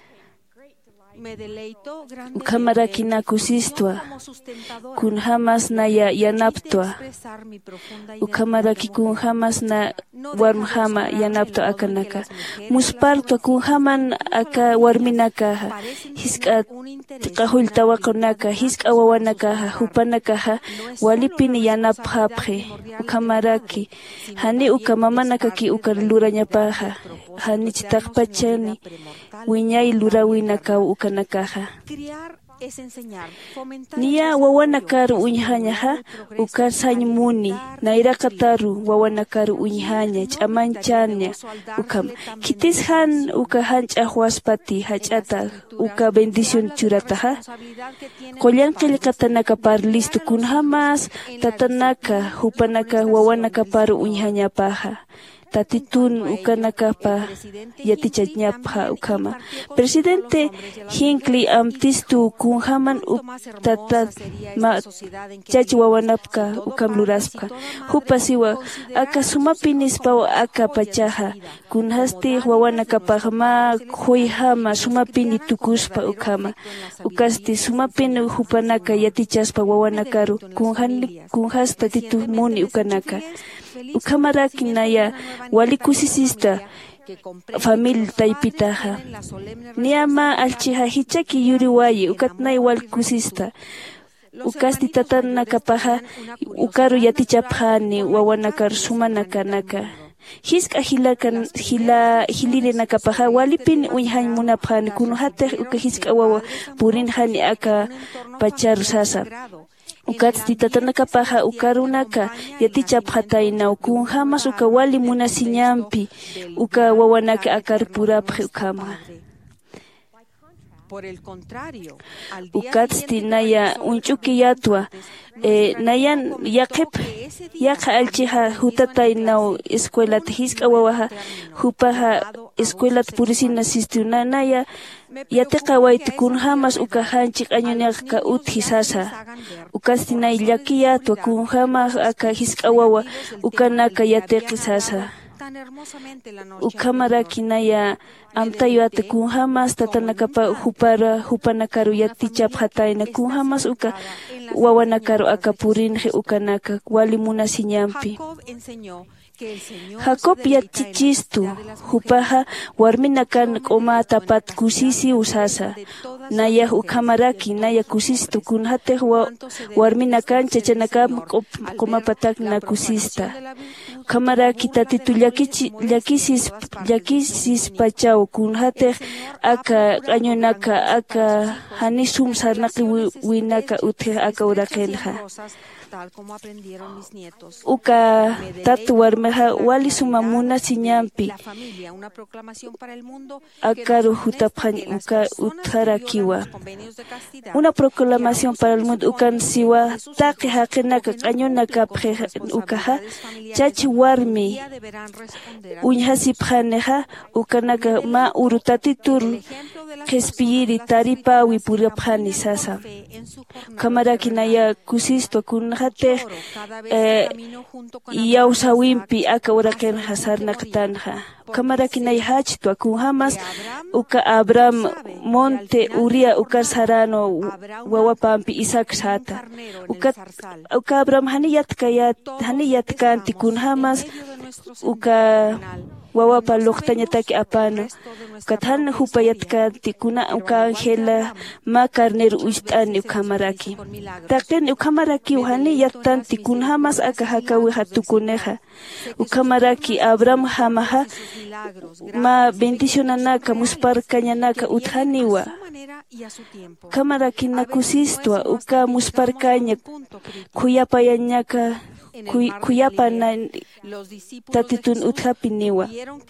ukamaraki na kusistwa kun hamas naya yanaptwa ukamaraki kun hamas na warmhama yanaptwa akanaka muspartwa kun haman aka warminakaha hiska qahultawakunaka hiska wawanakaha hupanakaha walipini yanapjapje ukamaraki hani ukamamanakaki ukalurañapaja hani chitaqpachani wiñay lurawinakaw ukanakaja niya wawanakaru uñhañaja ukasañmuni nairakataru wawanakaru uñhaña ch'amanchaña ukam kitishan uka hanch'aq waspati hach'ata uka bendición churataja kollan qillqatanaka parlistu kun hamas tatanaka hupanaka wawanaka paru uñhañapaja tatitun ukanakapa yatichanyapha ukama presidente Hinckley amtistu kun haman tata ma chachi wawanapka ukam luraspka hupasiwa aka sumapinispa aka pachaha kun hasti wawanakapa ma khoihama sumapini tukuspa ukama ukasti sumapini hupanaka yatichaspa wawanakaru kun han kun hasta titu muni ukanaka ukamaraki naya wali kusisista famil taipitaja niama alchiha hichaki yuriwayi ukatnay wal kusista ukasti tatana kapaja ukaru yatichapjani wawanakar sumanakanaka Hiska hilakan hila hilire nakapaha walipin uyhan munaphan kunuhate uka hiska wawa purin hani aka pachar sasa. Ukats titatanakapaha ukarunaka yatichap hataina ukun hamas uka wali munasinyampi uka wawanaka akar puraphe ukama. Ukats tinaya unchuki yatwa eh, nayan yakep yaka alchiha hutatainau escuela hiska wawaha hupaha escuela purisina sistuna naya yateqa waytikun hamas uka hanchik añuñaqa uthisasa ukastinay llakiya tukun hamas aka hiska wawa ukanaka yateqisasa ukamara kinaya amtayo ate kun hamas tatanakapa hupara hupanakaru yatichap hataina kun hamas uka wawanakaru akapurinje ukanaka walimuna siñampi. Jacob yatichistu hupaha warminakan koma tapat kusisi usasa naya ukamaraki naya kusistu kun hate warminakan chachanakam koma patak na kusista kamaraki tatitu llakichi llakisis llakisis pachao kun hate aka añonaka aka hanisum sarnaki winaka uthe aka urakelha uka tatu warmeha wali sumamuna siñampi akaru hutaphan uka utharakiwa una proclamación para el mundo ukan siwa taqi haqinaka qañunaka ukaha chachi warmi uñhasiphaneha ukanaka ma urutatitur qespiyiri taripawi puraphani sasa kamarakinaya kusisto kun hate eh, yausawimpi aka uraken hasarnaqtanha kamarakinay hachitwa kun hamas uka Abraham monte uria uka sarano wawapampi Isaac sata uka uka Abraham haniyat kayat haniyat kanti kun hamas uka wawapa luqtañataki apano kathan hupayat kanti kuna uka Angela ma carnero uistani ukamaraki taqen ukamaraki uhaniyat tanti kun hamas aka hakawi hatukuneja ukamaraki Abraham hamaha ma bendicionanaka musparkañanaka uthaniwa kamaraki nakusistwa uka musparkaña kuyapayañaka kuyapana tatitun uthapiniwa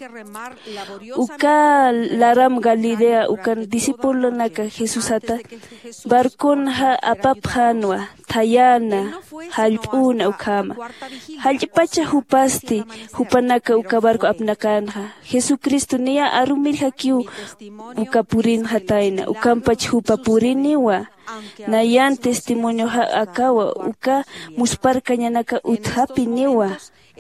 uka laram Galilea ukan disipulo naka Jesusata barkon ha apaphanwa thayana halpuna ukama halpacha hupasti hupanaka uka barko apnakanha Jesucristo niya arumirha kiu uka purin hataina ukampach hupapuriniwa nayan testimonio ha akawa uka musparkañanaka uthapiniwa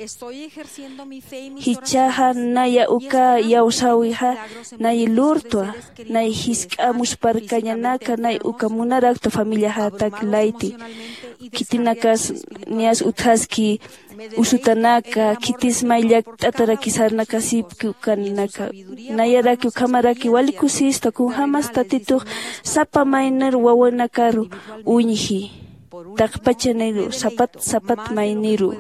hichaha naya uka yausawiha nay lurtua nay hiska musparkañanaka nay uka munarakto familia hatak laiti kitinakas nias uthaski usutanaka kitis maylak tatarakisarnaka sipki ukanaka nayaraki ukamaraki walikusista kun hamas tatitu sapa mainer wawanakaru uñhi taqpachanayru sapat sapat mayniru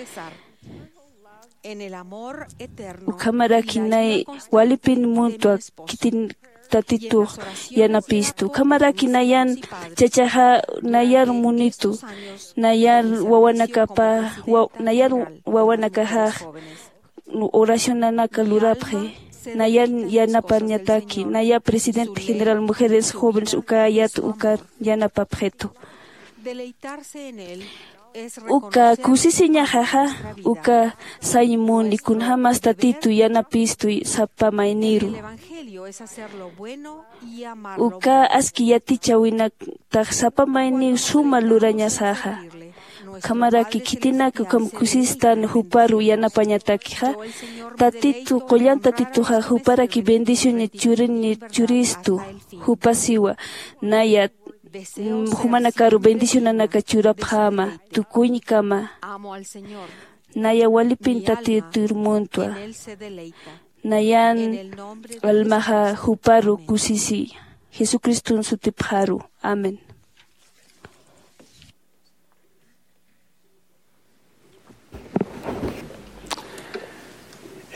ukamaraki nay walipin muntua kitin tatitu yanapistu kamaraki nayan chachaha nayar munitu nayar wawanakapa wa, nayar wawanakaha oración nanaka lurapje nayan yanapañataki naya presidente general mujeres jóvenes uka yat uka yanapapjetu uka kusisiña jaja uka saimuni kun hamas tatitu yanapistu sapa mayniru uka aski yatichawina tak sapa mayniru suma luraña saja kamaraki kitinaka kam kusistan huparu yanapañatakiha tatitu qollan tatituha huparaki bendición churini churistu hupasiwa naya humanakaru bendicionanaka churapjama tukuñkama naya walipin tatitur muntua nayan almaha huparu kusisi Jesucristo sutipharu amén.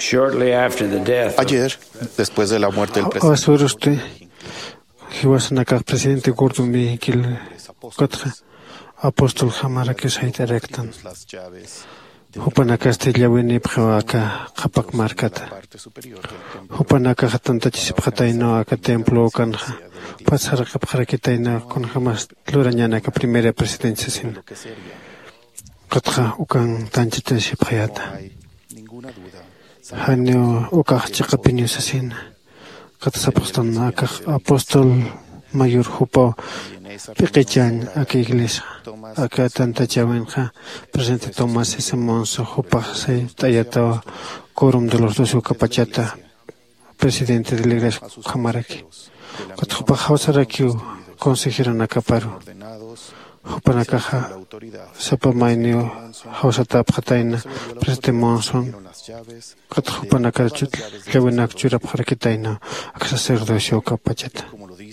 Ayer, después de la muerte del presidente, presidente Gordon Kil Kotja, apóstol Hamara que se directan. Hupanaka Stillawini Pawaka, Kapak Markata. Hupanaka Hatanta Chisipataino, Aka Templo Kanja, Pasara Kapharakitaina, con Hamas Luranyana, que primera presidencia sin Kotja, Ukan Tanchita Shipriata. Hanyo Ukach Chakapinius Asin, Katasapastan, apóstol mayor Hupo, Piquichan, Aka Iglesia. Acá tanta chavenja, presente Tomás ese monzo, Jupase, Tayato, quórum de los dos Ucapachata, presidente de la iglesia Jamaraki. Cuatro Hausaraki, consejero Nakaparo, Jupanakaja, Sapamainio, Hausatap Hataina, presidente Monson, Cuatro Jupanakarchut, Levenak Churap Harakitaina, sacerdocio Capachata.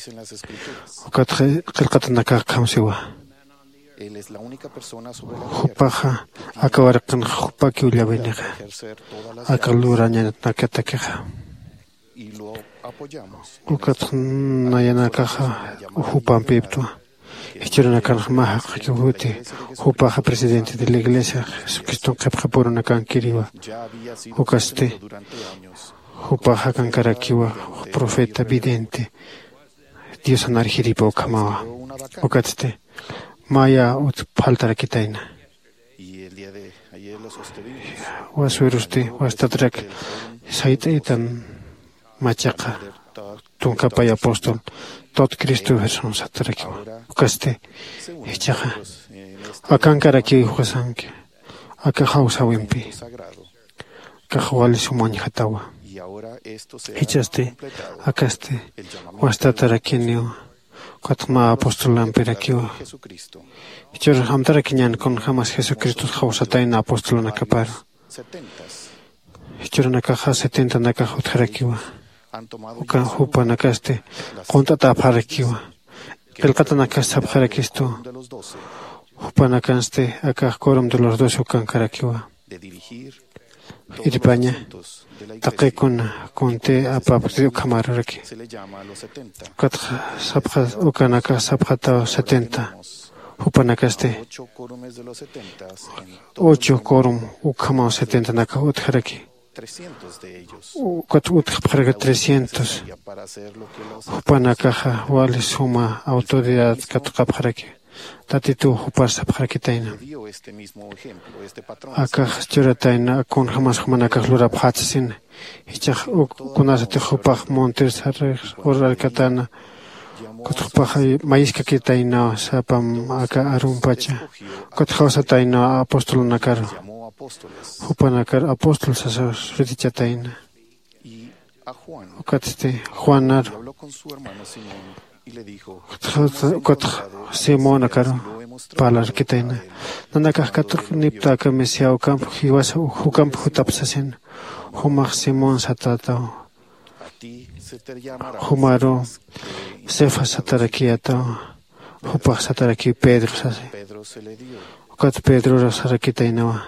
Cuatro Kelkatanaka Kamsiwa. Él es la única persona sobre la Jupaja, acabar con Jupaki Ullavenega, Acaluraña Nakatekeja. Y lo apoyamos. Ukat Nayanakaja, Jupan Piptua. Echiranakan Maha, Kibuti, Jupaja, presidente de la iglesia, Jesucristo Kapjapuruna Kankiriwa. Ukaste, Jupaja Kankarakiwa, profeta vidente, Dios Anarjiripo Kamawa. Ukaste. Maya ut faltara kitaina. Y el día de ayer lo sostenimos. Wasurusti, wastatrak, saitaitan machaca, tuncapay apóstol, tot Cristo Jesús satraki. Ukaste, echaja. Akankaraki huasanke, akahawsawimpi, kahawali sumani hatawa. Echaste, akaste, wastatarakinio. Cuatma apostolan perakio. Ichor hamtarakinyan con jamás Jesucristo jausatain apostolan akapar. Ichor nakaja setenta nakaja utjarakiwa. Uka hupa nakaste kontata aparakiwa. Kelkata nakasta aparakisto. Hupa nakaste akaj quórum de los dos ukan karakiwa. Iripaña. Taque con conte a papri camaraki. Cuatro sabjas ukanaka sabjata setenta. Hupanakaste. Ocho quórum ukama setenta naka utjaraki. Cuatro utjaraki trescientos. Hupanakaja wale suma autoridad katqapjaraki. Tatitu hupas apjarkitaina. Akaj churataina kun jamás humanakaj lura phatsin. Ichaj kunasate hupaj montes arrex oral katana. Kutupaj maiska kitaina sapam aka arumpacha. Kuthausataina apostolonakar. Hupanakar apostol sasas ritichataina. Ukaste Juanar. Y le dijo, Simona caro, palar kitaina. Nanakah katuk nipta ka mesiao camp, hiwas hukam hutapsasin. Humach Simon satatao. Humaro, Sefa satarakiatao. Hupach sataraki Pedro sasi. Ukat Pedro sarakitainawa.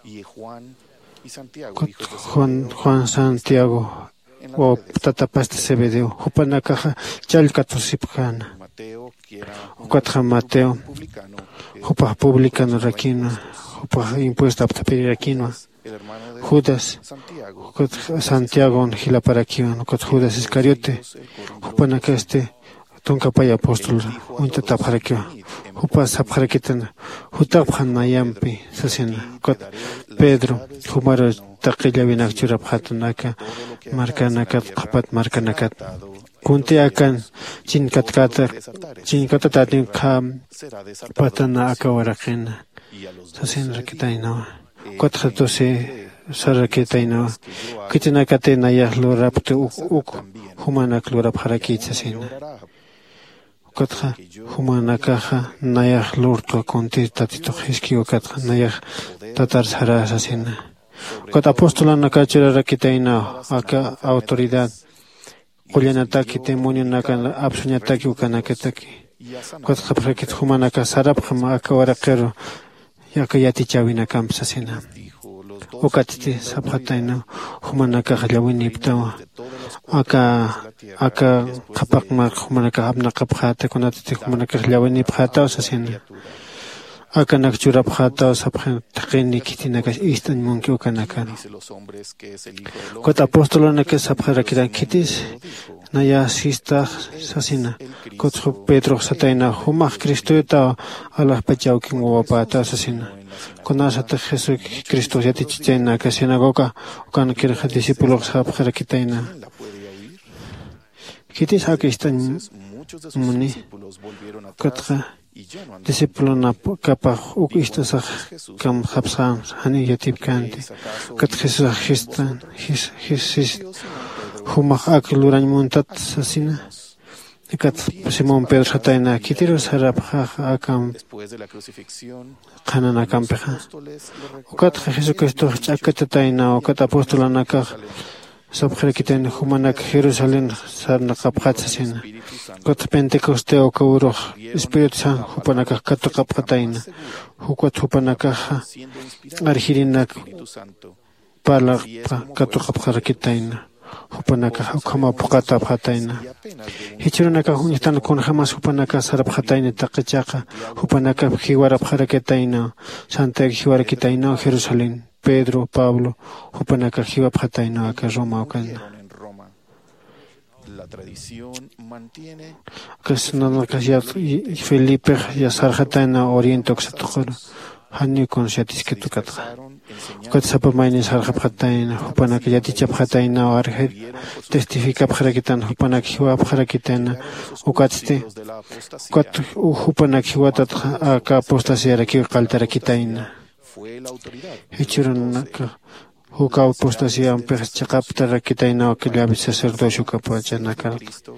Juan, Juan Santiago. O tatapaste se vedeo, Hupanakaja, Chalcatusipcana, Ucatja Mateo, Hupa publicano raquino, Hupa impuesta aptapiraquino, Judas, Santiago, Gilaparaquion, Ucat Judas Iscariote, Hupanakaste, Tuncapay apóstol, Untataparakio, Hupa Saparaquitan, Hutapjan Nayampi, Sasina, Pedro, Humaro. Taquilla vinachura patanaka, marcanacat, capat marcanacat. Kuntiakan, chincatcata, chincatatatin cam, patana acawarakin, sasin rakitaino, quatratose, sarakitaino, kitinacatena yahlo rapte uk, humanak lurap harakitsasin. Quatra, humanakaja, nayah lurto conti tatito hiskio catra, nayah tatar sarasasin. Kat apóstola nakachira rakitaina aka autoridad. Kulianataki testimonio naka absuñataki ukanakataki. Kat khaprakit humanaka sarap khama aka warakero yaka yati chawina kampsasina. ukatiti sapataina humanaka hlawiniptawa aka aka kapakma humanaka habna kapkhata kunatiti humanaka hlawinipkhata sasina aka nakchurapkhata sapkhan taqini kitinaka istan munki ukanaka kot apostolana que sapkhara kiran kitis naya sista sasina kot Pedro sataina humach Kristueta Allah pachau kinwapata sasina konasata Jesús Cristo yati chichena ka sinagoga ukan kir discípulos sapkhara kitaina kitis akistan muni katra discípulo na capa ukistasach kam habsam hani yatib kanti kat Jesús Christan his his humach akluran montat sasina kat Simón Pedro sataina kitiros harap akam kanana kampeja ukat Jesús Cristo chakataina ukat apostolana ka sabkhara kitain humanak Jerusalén sarna kapkhat sasina kot Pentecoste o kauro Espíritu Santo hupanaka katukapkataina hukot hupanaka arhirinak pala katukapkhara kitaina hupanaka hukama pukata phataina hichurunaka hunitan kun hamas hupanaka sarabkhataina taqachaka hupanaka hiwara phara kitaina Santa hiwara kitaina Jerusalén Pedro Pablo hupanaka hiwa phataina aka Roma okana La tradición mantiene que no ya Felipe ya sarjataina oriente oxatokhor hani con shatis que tukatha que sapa maine sarjataina hupanaka yati chapkhataina arhe testifica pharakitan hupanaka hiwa pharakitana ukatste kat hupanaka hiwa tat aka apostasia raki qaltarakitaina fue la autoridad hichurunaka Huka apostasia ampers chaqaptara kitaina okilab sacerdocio kapachanaka.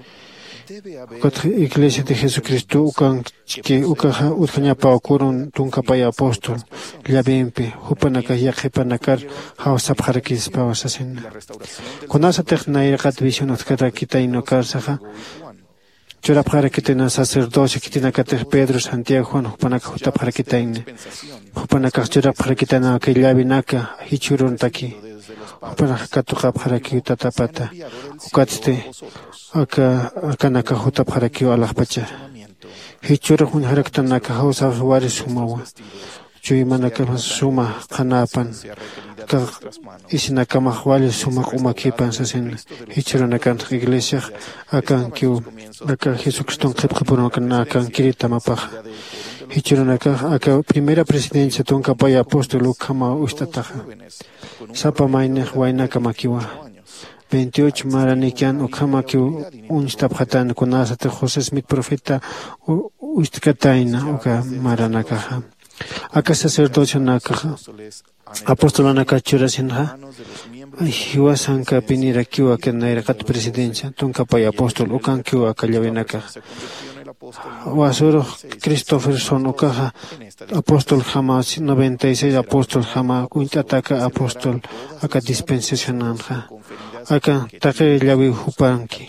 Kat iglesia de Jesucristo ukan que ukaha utkanya pa okurun tunkapaya apostol labempe hupanaka yaqipanakar hawsap harakis pawasasin. Konasa technair kat vision otkara kitaino karsaha Churap harakitena sacerdocio kitina kater Pedro Santiago Juan hupanaka hutap harakitaine hupanaka churap harakitana kilabinaka hichurun taki hupanaka katukap harakita tapata ukatste aka akanaka hutap harakio alahpacha hichura hun haraktanaka hausa waris humawa chuymanaka suma qanapan ka isinaka mahwali suma umakipan sasin hichuranakan iglesia akan kiu aka Jesucristo qipqipuron kana akan kirita mapaj hichurunaka aka primera presidencia tonka paya apóstol kama ustataja sapa maine wainaka makiwa veintiocho maranikian ukama kiu unstapjatan kunasate José Smith profeta ustkataina uka maranaka aka sacerdocio naka apostolana kachurasinha hiwasanka pinira kiwa kenaira kat presidencia tonka paya apóstol ukan kiwa kallavenaka Wasuro Christopherson ukaha apóstol jamás noventa y seis apóstol jamás kuintataka apóstol aka dispensacionanja aka take llavi hupanki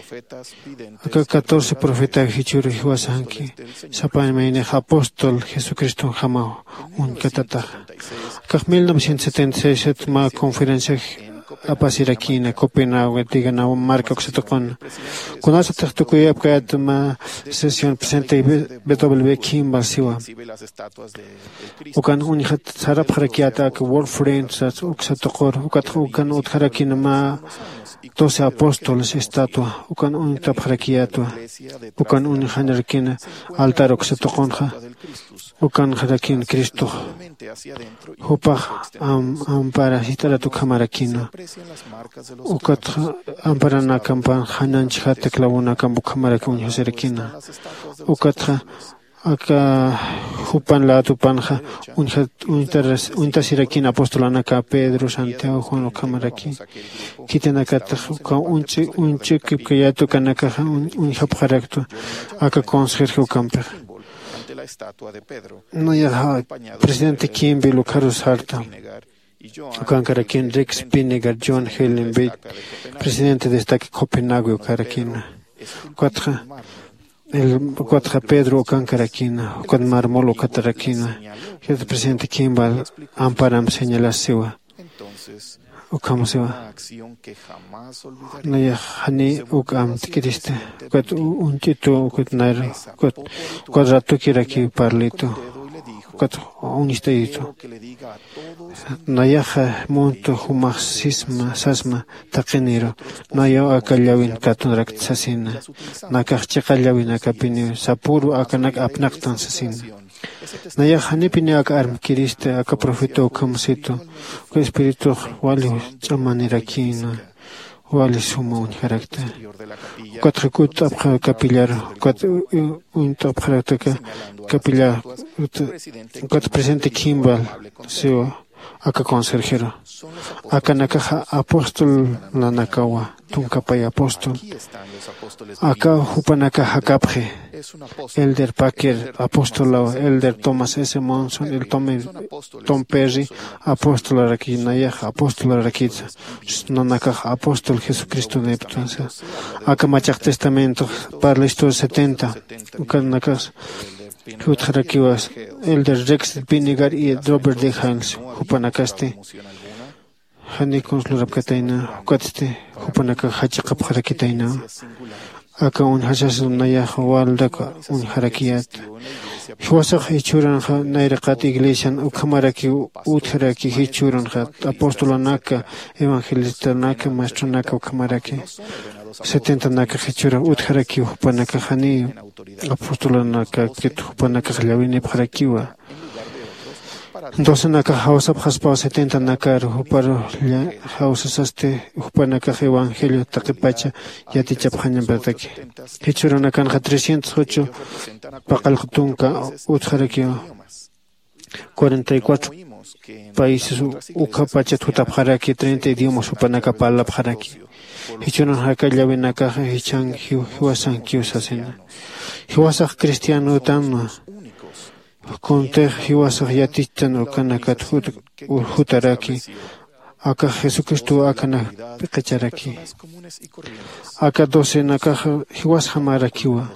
aka catorce profetas hichuri hiwasanki sapaimene apóstol Jesucristo jamás un katata aka mil novecientos setenta y seis ma conferencia apasir aquí en Copenhague, digan a un marco que se tocó. Con esa textucuya que ma sesión presente B W Kimball siwa. Ukan un hat sarap harakiata que World Friends que se tocó. Ukan ut harakin ma doce apóstoles estatua. Ukan un tap harakiatua. Ukan un harakin altar que se tocó. Ukan harakin Cristo. Hupa am ampara hitara tu kamarakino. Ukat amparana kampan hanan chhate klavuna kambu kamarakun yoserekina. Ukat aka hupan la tu panja unhat untas untasirakina apostolana ka Pedro Santiago Juan kamaraki. Kitena kat ka unchi unchi kipkayatu kanaka un hapharaktu aka consejo kamper. No ya presidente Kimby Lucarus Harta. Ukankarakin Rex Pinegar John Helen Bate, presidente de esta Copenhague Karakin. Cuatro el cuatro Pedro Cancarakina, con Marmolo Catarakina, el presidente Kimball Amparam señalasiwa. Ukam sewa. Naya hani ukam tikiriste. Kat unchito kat nair kat cuadrato kiraki parlito. Kat unisteito. Naya monto humaxisma sasma takeniro. Naya akallawin katunrak sasina. Nakach chikallawin akapini sapuru akanak apnaktan sasina. Naya hanipini aka arm kiriste aka profito kamsito. Ko espíritu wali chamaniraquina wali suma un carácter. Cuatro cut abja capillar, cuatro un abja capillar, cuatro presente Kimball, seo aka conserjero. Aka nakaja apóstol la nakawa, tunkapay apóstol. Aka hupanaka hakapje. Elder Packer, apóstol, Elder Thomas S. Monson, el Tom, Tom Perry, apóstol Raki Nayaj, apóstol Rakitza, Nonakaj, apóstol Jesucristo Neptunza, Akamachak Testamento, para la historia setenta, Ukanakas, Hutrakiwas, Elder Rex Pinigar y Robert D. Hines, Hupanakaste, Hanikons Lurapkataina, Hukaste, Hupanaka Hachakap Harakitaina. Aka un hashas naya waldak un harakiyat. Hiwasak hichuran ha nairakat iglesian ukamaraki utharaki hichuran ha apóstola naka evangelista naka maestro naka ukamaraki. Setenta naka hichuran utharaki upanaka hani apóstola naka kit upanaka hlawini pharakiwa. Doce naka hausa phaspa setenta naka uparo hausa saste upanaka evangelio takipacha yati chaphaña bertaki. Hichurana kanja trescientos ocho paqalqutunka utjaraki cuarenta y cuatro países ukapacha tutapjaraki treinta idiomas upanaka palapjaraki. Hichurana haka llawinaka hichan hiwasan kiusasena. Hiwasak cristiano tanma. Conte hiwasak yatichan ukanakat hutaraki. Aka Jesucristo akana pekacharaki. Aka doce nakaja hiwas hamarakiwa.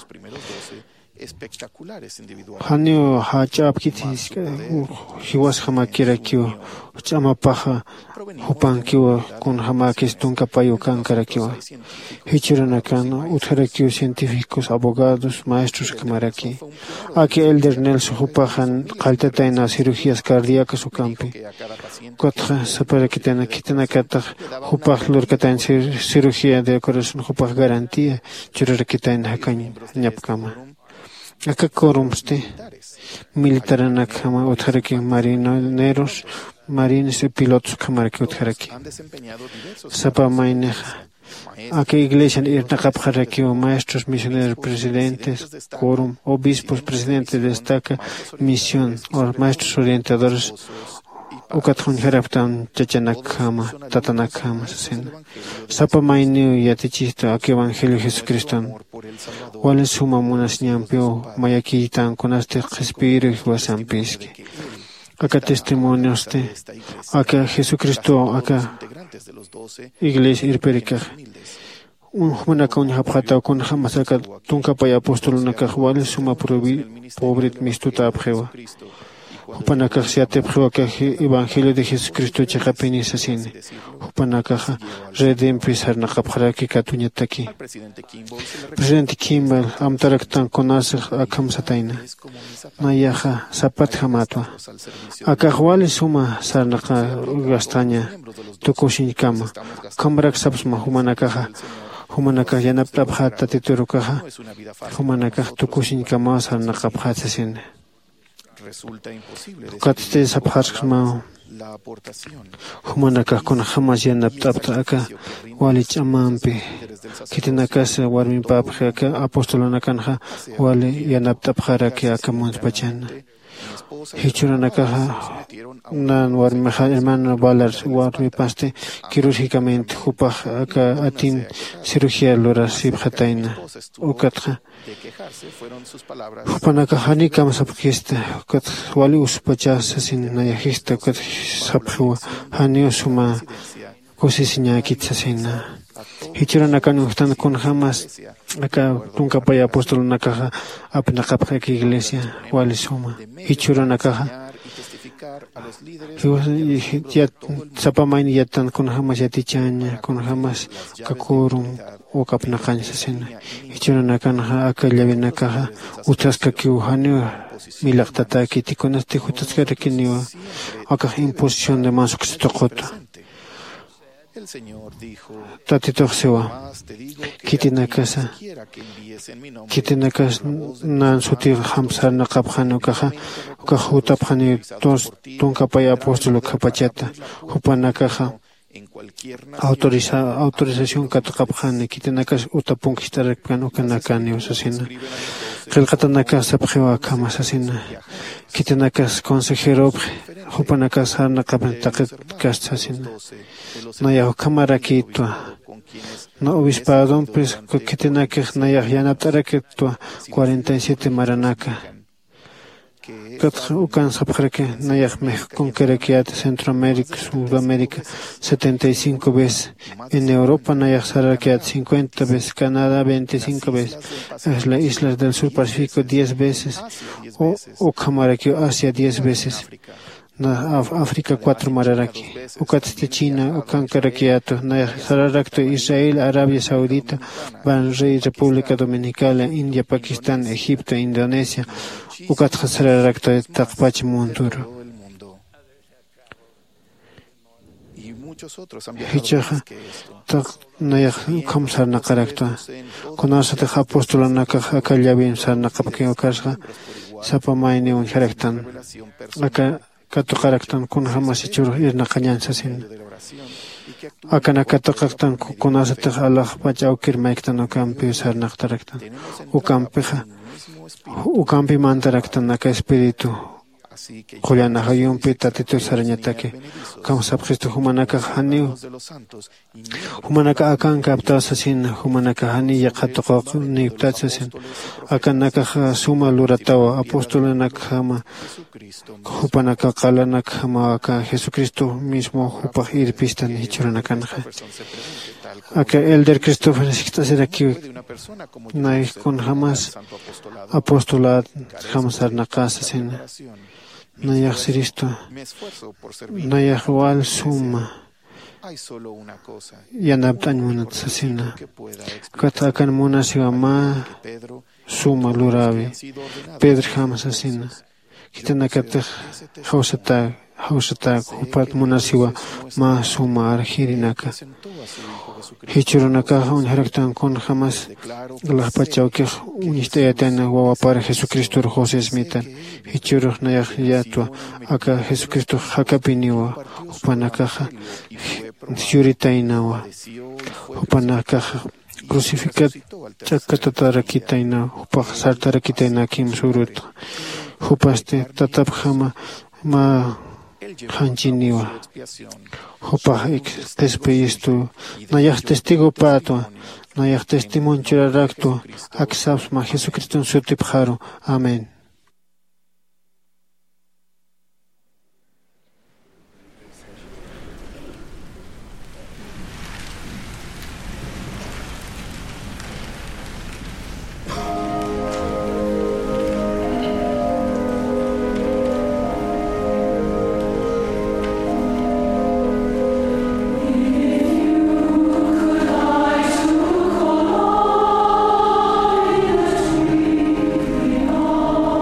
Hanio hachapkitis hiwas hamakirakiwa. Chamapaja hupankiwa kun hamakis tunkapayo kankarakiwa. Hichiranakan utharakiwa científicos, abogados, maestros kamaraki. Aquí Elder Nelson hupajan kaltataina cirugías cardíacas ukampi. Cuatro saparakitana kitana kataj hupaj lurkatan cirugía de corazón hupaj garantía churarakitana hakan ñapkama. Acá corumste militaranakama utharaki marineros, marines y pilotos kamaraki utharaki. Sapa maineja. Acá iglesia irnakapjaraki o maestros, misioneros, presidentes, quórum, obispos, presidentes destaca misión o maestros orientadores. Ukatun heraptan chachanakama, tatanakama, sen. Sapa mainu yatichista ak evangelio Jesucristo. Walen suma munas ñampio, mayakitan conaste respiro huasampiski. Acá testimonios de, acá Jesucristo, acá iglesia irperika. Un manaka un hapjata con jamás acá tunka pay apóstol naka walen suma pobre mistuta abjewa. Hupanaka siate pruaka evangelio de Jesucristo chakapini sasine. Hupanaka redem pisar nakapharaki katuñataki. Presidente Kimball amtaraktan konasaj akam sataina. Nayaja zapat hamatwa. Akahwali suma sarnaka gastaña tukushinkama. Kambrak sapsma humanakaja. Humanaka yanaptabhata titurukaja. Humanaka tukushinkama sarnakabhat sasine. Katste sapharkma humanaka con jamás yanaptabta aka wali chamampi kitinakas warmi papja aka apostolanakanha wali yanaptabjaraki aka monspachana hichuranaka nan warmi hermano balar warmi paste quirúrgicamente hupaj aka atin cirugía lora sibjataina ukatja Hupanaka hanika masapkista kat wali uspachasa sin nayajista kat sapjua hani usuma kosisinya kitsasina hichuranaka nuhtan con jamás acá nunca paya apóstol una caja apenas capja que iglesia wali suma y chura una caja ya sapamain ya tan con jamás ya tichaña con jamás kakurum o kapna caña sesena y chura una caja acá ya viene caja utras que que uhanio milactata que ti con este jutas que requiniwa acá imposición de más que se tocota El Señor dijo, tatito sewa kitina casa kitina casa nan suti hamsar na kapkhano kaha ka huta phani tos tunka paya apóstolo kapachata hupana kaha autoriza autorización kat kapkhane kitina casa uta punkistar kanu kana kani usasina qilqatana casa phewa kama sasina kitina casa consejero hupana casa na kapantaqet kasasina no ya cámara quito no obispado pues que tiene que no ya ya na tara que tu cuarenta y siete maranaka que ukan sabkhre que no ya México que Centroamérica Sudamérica setenta y cinco veces en Europa no ya sara que cincuenta veces Canadá veinticinco veces es las islas del sur Pacífico diez veces o o cámara que Asia diez veces na África cuatro mararaki, ukatsite China, ukankarakiato, na sararakto Israel, Arabia Saudita, Banrey, República Dominicana, India, Pakistán, Egipto, Indonesia, ukatja sararakto Takpach Munduro. Hichaja, tak naya kamsar nakarakto. Konasate apóstolo nakaja kalyabin sar nakapke okasga, sapamaini un haraktan. Aka kato karaktan kun hamas ichur irna kanyansa sin akana kato karaktan kun asate Allah pachau kirmaiktan okampi usar naktaraktan ukampiha ukampi mantaraktan naka espiritu Juliana Hayun Pita Tito Sarañatake, Kamsapjisto Humanaka Haniu, Humanaka Akan Kaptasasin, Humanaka Hani Yakatoko Niptatsasin, Akanaka Suma Luratawa, Apóstol Nakama, Hupanaka Kalanakama, Jesucristo mismo, Hupa Irpistan y Churanakanja. Acá Elder Christopher está ser aquí, Nai con jamás apostolat, jamás arnacasasin. Nayah Siristo, Nayah Wal Suma, Yanabtan Munatsasina, Katakan Munasiwama, Suma Lurabi, Pedro Hamasasina, Kitanakatah, Hausatag, Hausatag, Upat Munasiwa, Ma Suma Arhirinaka. Hichurunaka, un haraktan con jamás, la pachau que unisteatan guapa para Jesucristo José Smitan, Hichuruk Nayah Yatua, acá Jesucristo Hakapiniwa, Upanakaja, Yuritainawa, Upanakaja, crucificat Chakatatarakitaina, Upasartarakitaina Kim Surut, Upaste Tatapjama, Ma. Hanchiniwa, Hopa ex despeistu, Nayah testigo pato, Nayah testimon chiraraktu, Aksabs ma Jesucristo sutipjaro. Amén. Oh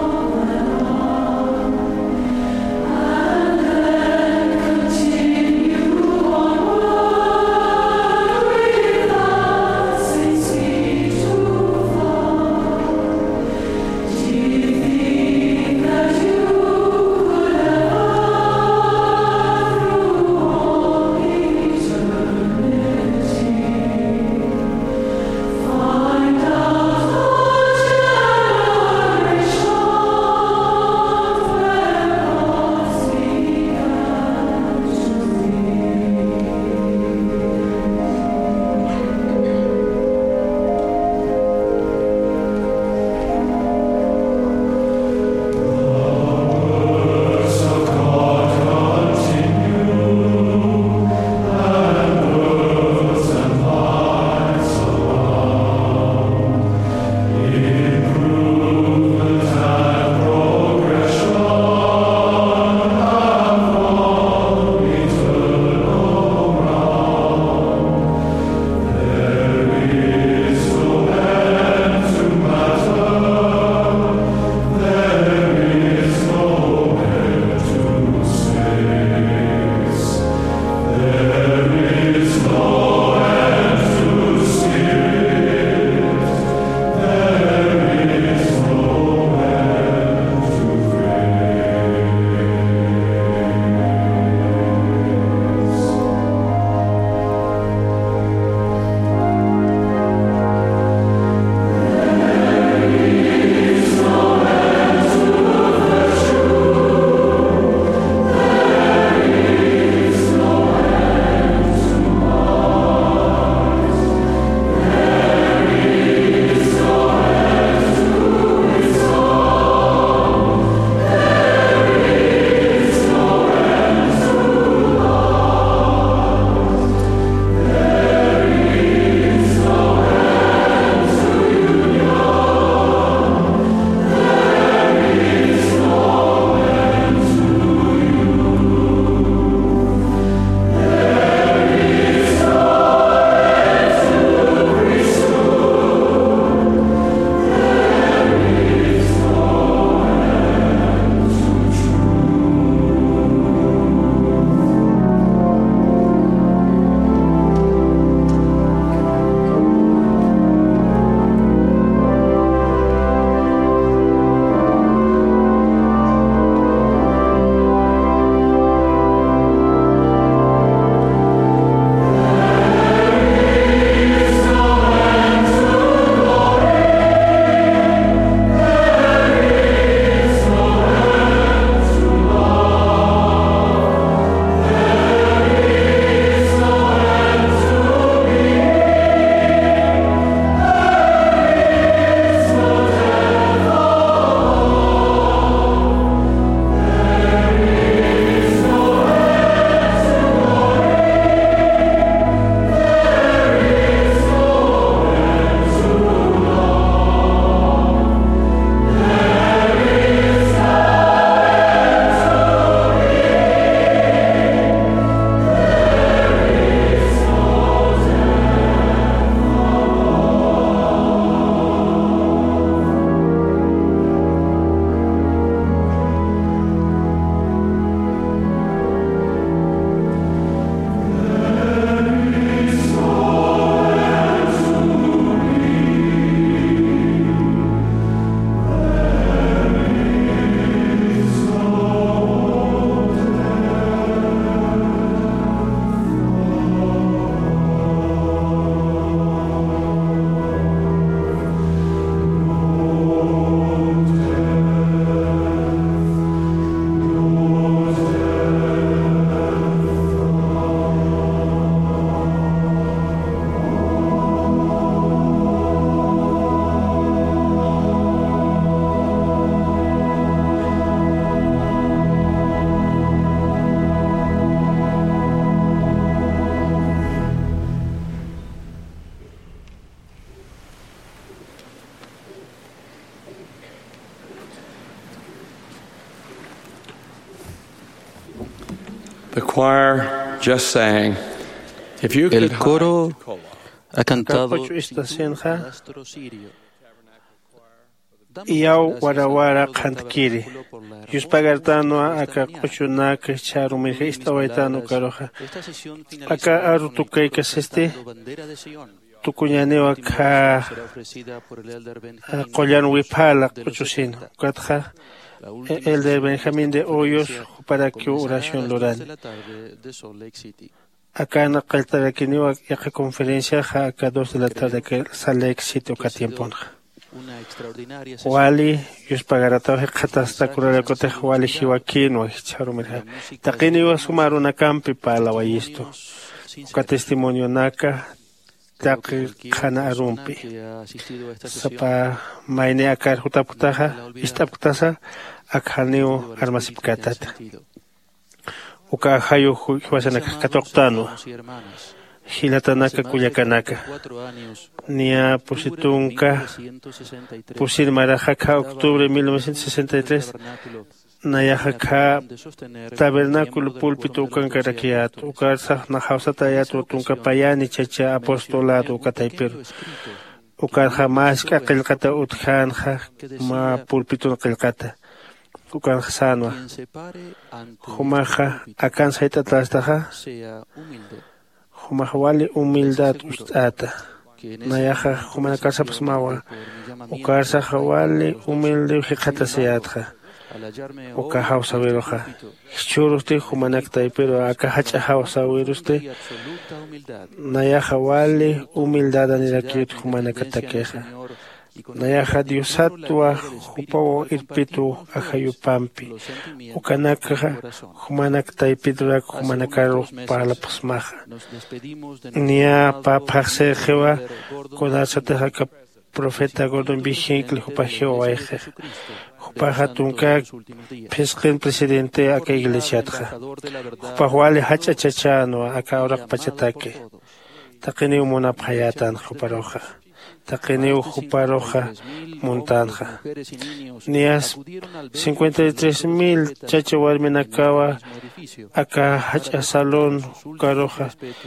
El coro ha cantado Iau warawara kantkiri. Yus pagartano aka kuchunaka charumir istawaitano karoja. Aka arutukay kaseste tukuñaneo aka collan wipala kuchusino. Katja el de Benjamín de Hoyos para que oración loral. Acá en la caltara que no hay conferencia acá dos de la tarde que sale éxito que tiempo. Wali, yus pagarata hasta curar el cotejo Wali Jiwaquino, charumir. Taquini iba a sumar una campi para la guayisto. Ka testimonio naka, taqi khana arumpi. Sapa maine akar hutaputaja, istaputasa, akhaneo armasipkatata. Uka hayo huasanaka katoctano. Hilatanaka kuyakanaka. Nia pusitunka. Pusir marajaka octubre mil novecientos sesenta y tres. Nayajaka tabernáculo púlpito ukankarakiat. Ukarsa najausa tayatu tunka payani chacha apostolado ukatayperu. Ukar jamás kakilkata utkanja ma púlpito kilkata. Ukar sanwa. Humaja akan saita tlastaja. Humajawali humildad ustata. Nayaja humanakasa pasmawa. Ukarsa jawali humilde hijata seatja. Uka hausa veroja. Churuste humanakta pero acá hacha hausa veruste. Nayaja wali humildad anirakit humanakatakeja. Nayaja diosatwa hupawo irpitu ajayupampi. Ukanaka humanakta ipidrak humanakaro para pasmaja. Nia papase jewa kodasataka profeta Gordon B. Hinckley hupajeo waeje. Hupaja tunka pesquen presidente aka iglesiatja. Hupajwale hacha chachano aka orak pachatake. Taqini umona payatan huparoja. Taqueneu Juparoja Montanja. Nias cincuenta y tres mil chachahuarmenacaba acá hacha salón caroja.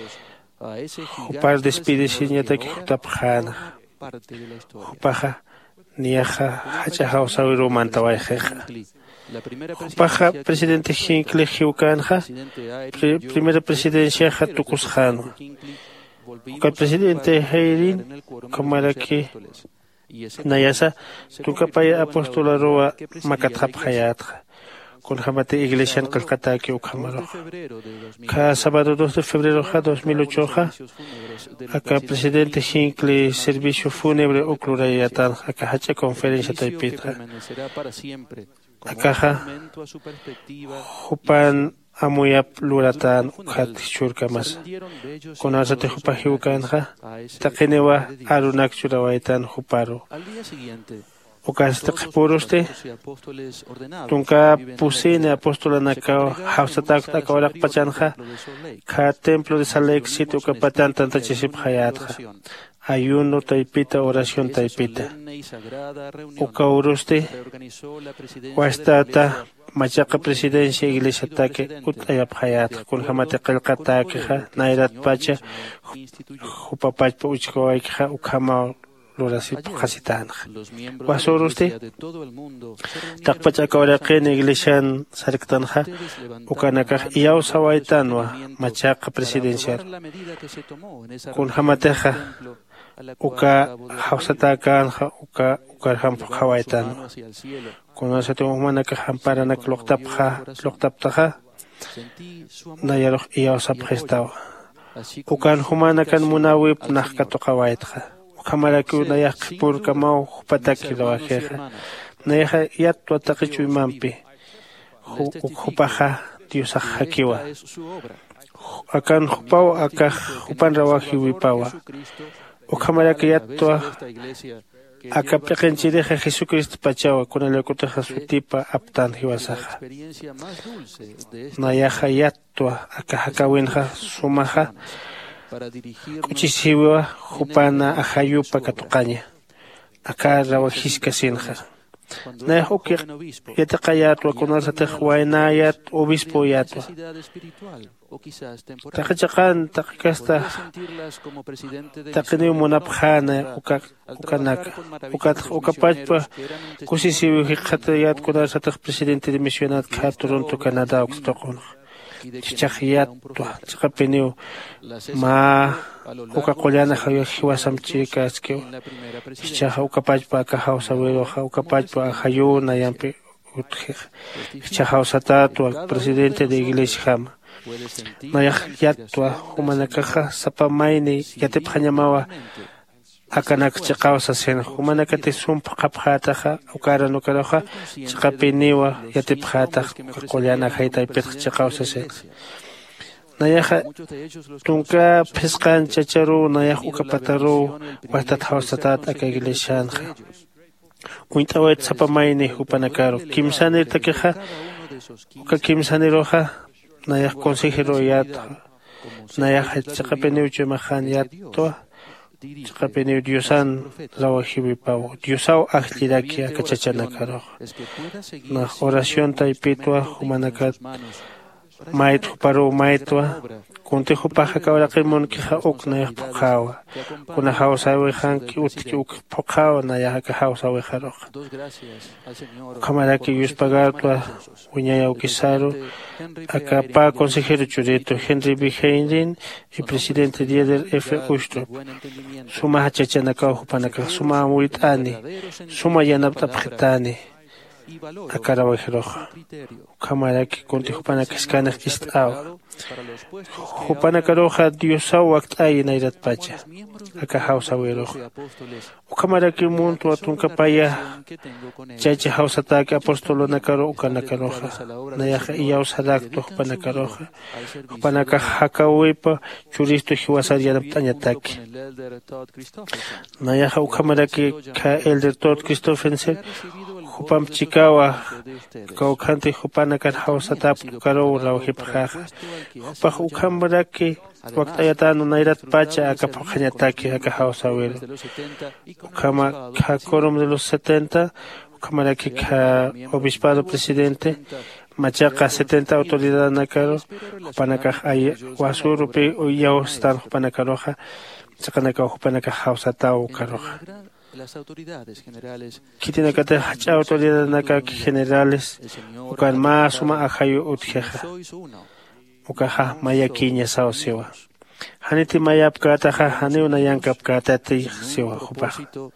Jupar despide siñata que jutapjana. Jupaja niaja hacha hausawiru mantawaejeja. Jupaja presidente Hinckley Jiukanja. Primera presidencia Jatukushano. El presidente Heirin, como era que Nayasa, tu capaya apostola roa Makatrap Hayatra, con Hamate Iglesia en Calcata que Ukamaro. Cada sábado dos de febrero de dos mil ocho, acá presidente Hinckley, servicio fúnebre Uclurayatan, acá hacha conferencia Taipitra. Acá Jupan. Amuyap luratan ukhat churkamas. Konasate hupahiukanja, takenewa arunak churawaitan huparo. Ukastak puruste, tunka pusine apostola nakao, hausatak takawarak pachanja, ka templo de Salexit ukapatan tanta chisip hayatja. Ayuno taipita, oración taipita. Ukauruste, huastata, Machaca presidencia iglesia taque utayap hayat kun hamate qilqata kha nairat pacha hupapach uchkoaikha ukama lorasip khasitan wasuruste taqpacha kawraqen iglesian sariktanha ukanaka iyaw sawaitanwa machaca presidencial kun hamate kha uka hausatakan uka ukarham khawaitan Conoce tu humana que hampara na cloctapja, cloctaptaja, Nayaroch iosap gestao. Ukan humana kan munawip nach katokawaitja. Ukamaraku nayak pur kamau pataki lawajeja. Nayaja yatwa takichu imampi. Upaja diosaj hakiwa. Akan hupao akaj hupan rawaji wipawa. Ukamaraki yatwa Acá pequenchireja Jesucristo pachawa con el ecoteja su tipa aptan hiwasaja. Nayaja yatwa acá hakawinja sumaja. Kuchisiwa jupana ajayupa katukaña. Acá rawajiska sinja. Na uki yataqayatwa kunasataq waynayat obispo yatwa. Taqachaqan taqikasta taqiniw munapjana uka ukanaka ukat ukapachpa kusisiwi hiqatayat kunasataq presidente de misionat ka Toronto Canadá uqtoqun. Chichaqiyatwa chiqapiniw ma uka qollana hayo hiwasamchika askiw chichaqa ukapachpa ka hawsawiroqa ukapachpa hayuna yampi utjiq chichaqa hawsatatwa presidente de iglesia hama Nayak yatwa humanakaja sapamayni yatiphañamawa akanak chiqawsa sen humanakati sumpa qapqataqa ukara nukaraqa chiqapiniwa yatiphataq qollana haytaypitaq chiqawsa sen nayaqa tunka phisqan chacharu nayaq ukapataru wastat hawsatat aka iglesianja uintawayt sapamayni hupanakaru kimsani takiqa uka kimsaniroqa Nayah consejero yato, nayah chiqapiniw chumahan yato, chiqapiniw Diosan rawajibi pau, Diosaw ajliraki akachachanakaro. Nah oración taipitwa humanakat mait huparu maitwa, kunti hupaja kauraqimun kija uk nayah puqawa, kuna hawsawi hanki utki uk puqawa nayah ka hawsawi haroq. Kamaraki yuspagatwa, uñaya ukisaru, acá pa consejero churito Henry B. Heinrin y presidente Dieder F. Ustrup. Suma hachachanaka hupanaka, suma amuritani, suma yanaptapjetani. Akara wajiroja. Kamaraki kunti hupanaka skanak istawa. Hupanaka roja Diosaw waktay nairat pacha. Aka hausa wiroja. Kamaraki muntu atunkapaya chachi hausataki apostolo nakaro ukanaka roja. Nayaja iyaw sadakto hupanaka roja. Hupanaka hakawipa churisto hiwasar yanaptañataki. Nayaja ukamaraki ka elder Todd Christophersen Hupam chikawa kaukante hupana kan hausatap karo rawhipha hupah ukambaraki waktayatano nairat pacha akapakanyataki aka hausawero ukama ka quórum de los setenta ukamaraki ka obispado presidente machaqa setenta autoridad nakaro hupanaka ay wasurupi uyaw stan hupanaka roja chakanaka hupanaka hausatao karoja las autoridades generales kitina kata hacha autoridades naka generales ukan ma suma ahayo utjeja ukaha maya kinya sao sewa haniti maya apkata ha hani una yanka apkata ti sewa hupa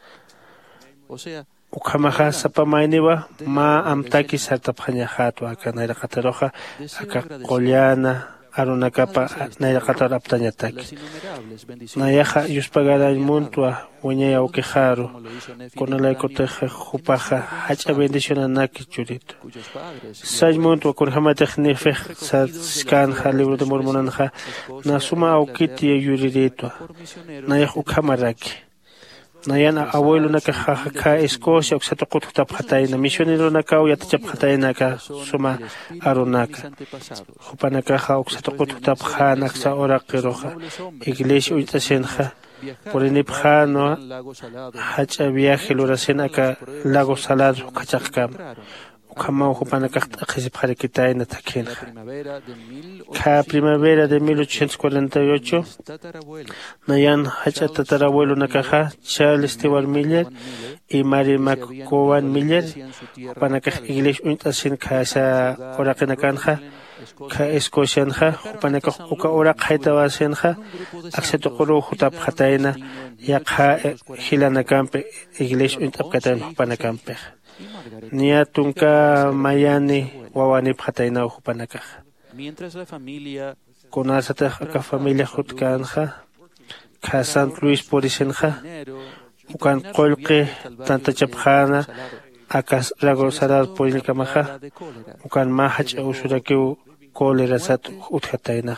ukamaha sapamainiwa ma amtaki sartaphaña hatwa kanayra kataroja aka qollana arunakapa nayra katar aptañataki nayaja yuspagara muntua uñaya ukejaru kunalay koteja hupaja hacha bendicionanaki churito say muntua kurhamataj nifej skan libro de mormonanja nasuma aukiti yuririto nayaj ukhamaraki Nayana abuelo naka ka Escocia uksato kutap hatay na misionero naka uyatachap hatay naka suma arunaka hupanaka ha uksato kutap hanak sa oraqiroja iglesia uytasenja porinipjano hacha viaje lurasen aka lago salado kachakam ukama hupanaka qisipjare kitay na takenja ka primavera de mil ochocientos cuarenta y ocho Nayan hacha tatarabuelo nakaja Charles Stewart Miller y Mary McGowan Miller hupanaka iglesia uytasen ka sa oraqinakanja ka Escocianja hupanaka uka oraq haytawasenja akseto quru hutap hatayna yaqha hilanakampe iglesia uytapkatan hupanakampe Nia tunka mayani wawani phatayna hupanaka mientras la familia Konasata aka familia hutkanja ka Saint Louis porisenja ukan qolqi tantachapjana aka ragosarar porilkamaja ukan mahach usurakiu cólera sat utjatayna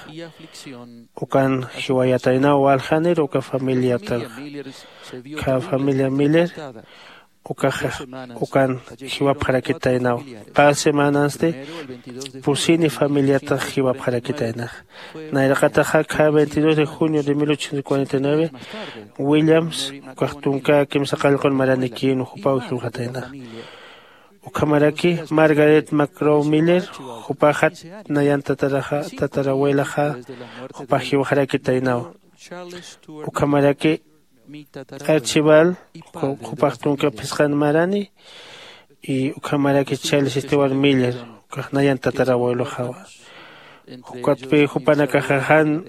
ukan hiwayatayna waljanir uka familia tal ka familia Miller ukaja ukan hiwa parakitayna pa semanas de pusini familia ta hiwa parakitayna nairaqataja ka veintidós de junio de mil ochocientos cuarenta y nueve Williams ukajtunka kimsaqalqon maranikin hupaw hiwatayna Ukamaraki Margaret Macrow Miller Jupahat Nayan Tataraja Tatarahuelaja Jupaji Wajaraki Tainao Ukamaraki Archival Jupachtunka Piscan Marani y Ukamaraki Charles Stewart Miller Nayan Tatarahuelo Jawa Ukatpi Jupanakajahan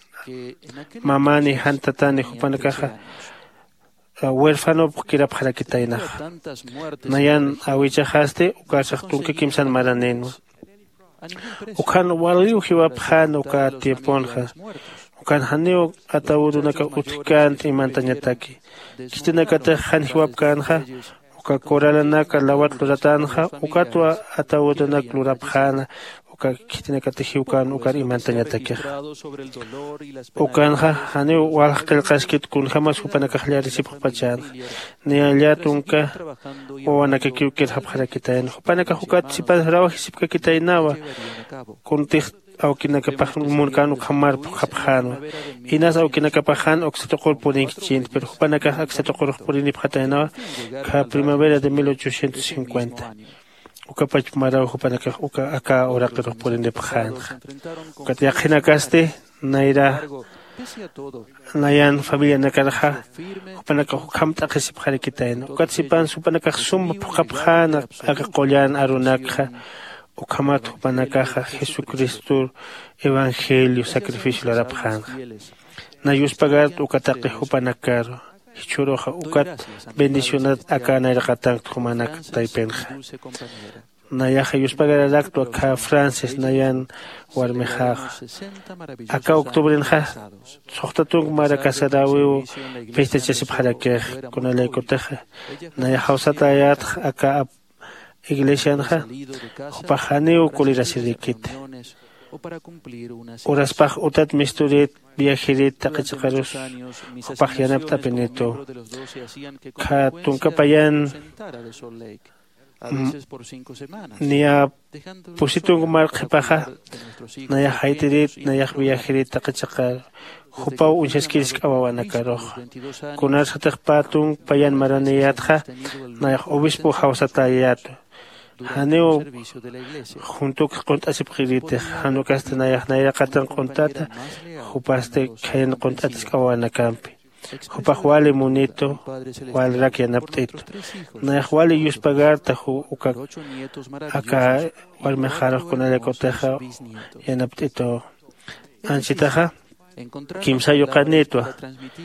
Mamani Hantatani Jupanakaja huérfano kira para kitaina nayan awichahaste ukasaktunke kimsan maraneno ukan wali uhiwa phan uka tiemponja ukan haneo atawudunaka utkan imantanyataki kitinaka ta hanhiwap kanja uka koralanaka lawat luratanja ukatwa atawudunak lurapjana uka kitinaka tihiukan ukar imantanyataki ukanja haneo walqilqaskit kun jamas upanakajlari sipapachan ni allatunka owanaka kiukir hapjarakitayn upanaka hukat sipas rawaji sipka kitainawa kuntij awkinaka pajmunkan ukhamar hapjano inas awkinaka pajan oxitokol purinkin pero upanaka oxitokol purini pjatainawa ka primavera de mil ochocientos cincuenta uka pachmara upanaka uka aka oraqiro purini pajan uka tiaqinakaste naira nayan familia nakaraja upanaka hukamta qisip harikitayn uka sipan supanaka sum pujapjana aka qoyan arunakja ukamat upanaka Jesucristo evangelio sacrificio larapjana nayus pagat ukataqi upanakaro hichuroja ukat bendicionat aka nairaqatan tumanak taypenja nayaja yus pagaralakto aka Francis nayan warmejaj aka octubrenja soxtatung mara casarawiu pestachasip harakej kunalekoteja nayaja usatayat aka iglesia anja upajaneo kulirasirikit uraspaj utat misturit viajerit taqachaqarus upajyanap tapeneto ka tunkapayan nia pusitung mar qhipaja naya haitirit naya viajerit taqachaqar Jupau unchaskiris kawawanakaroq kunar sataqpatung payan maraniyatja naya obispo hausatayato haneo junto con asip qirite hanu kasta naya naya qatan qontata jupaste kayan qontatis kawanakampi Jupaj wale munito wal rakianaptito naya wale yuspagarta ju uka aka wal mejaroj kunalekoteja yanaptito anchitaja kimsayo kanitwa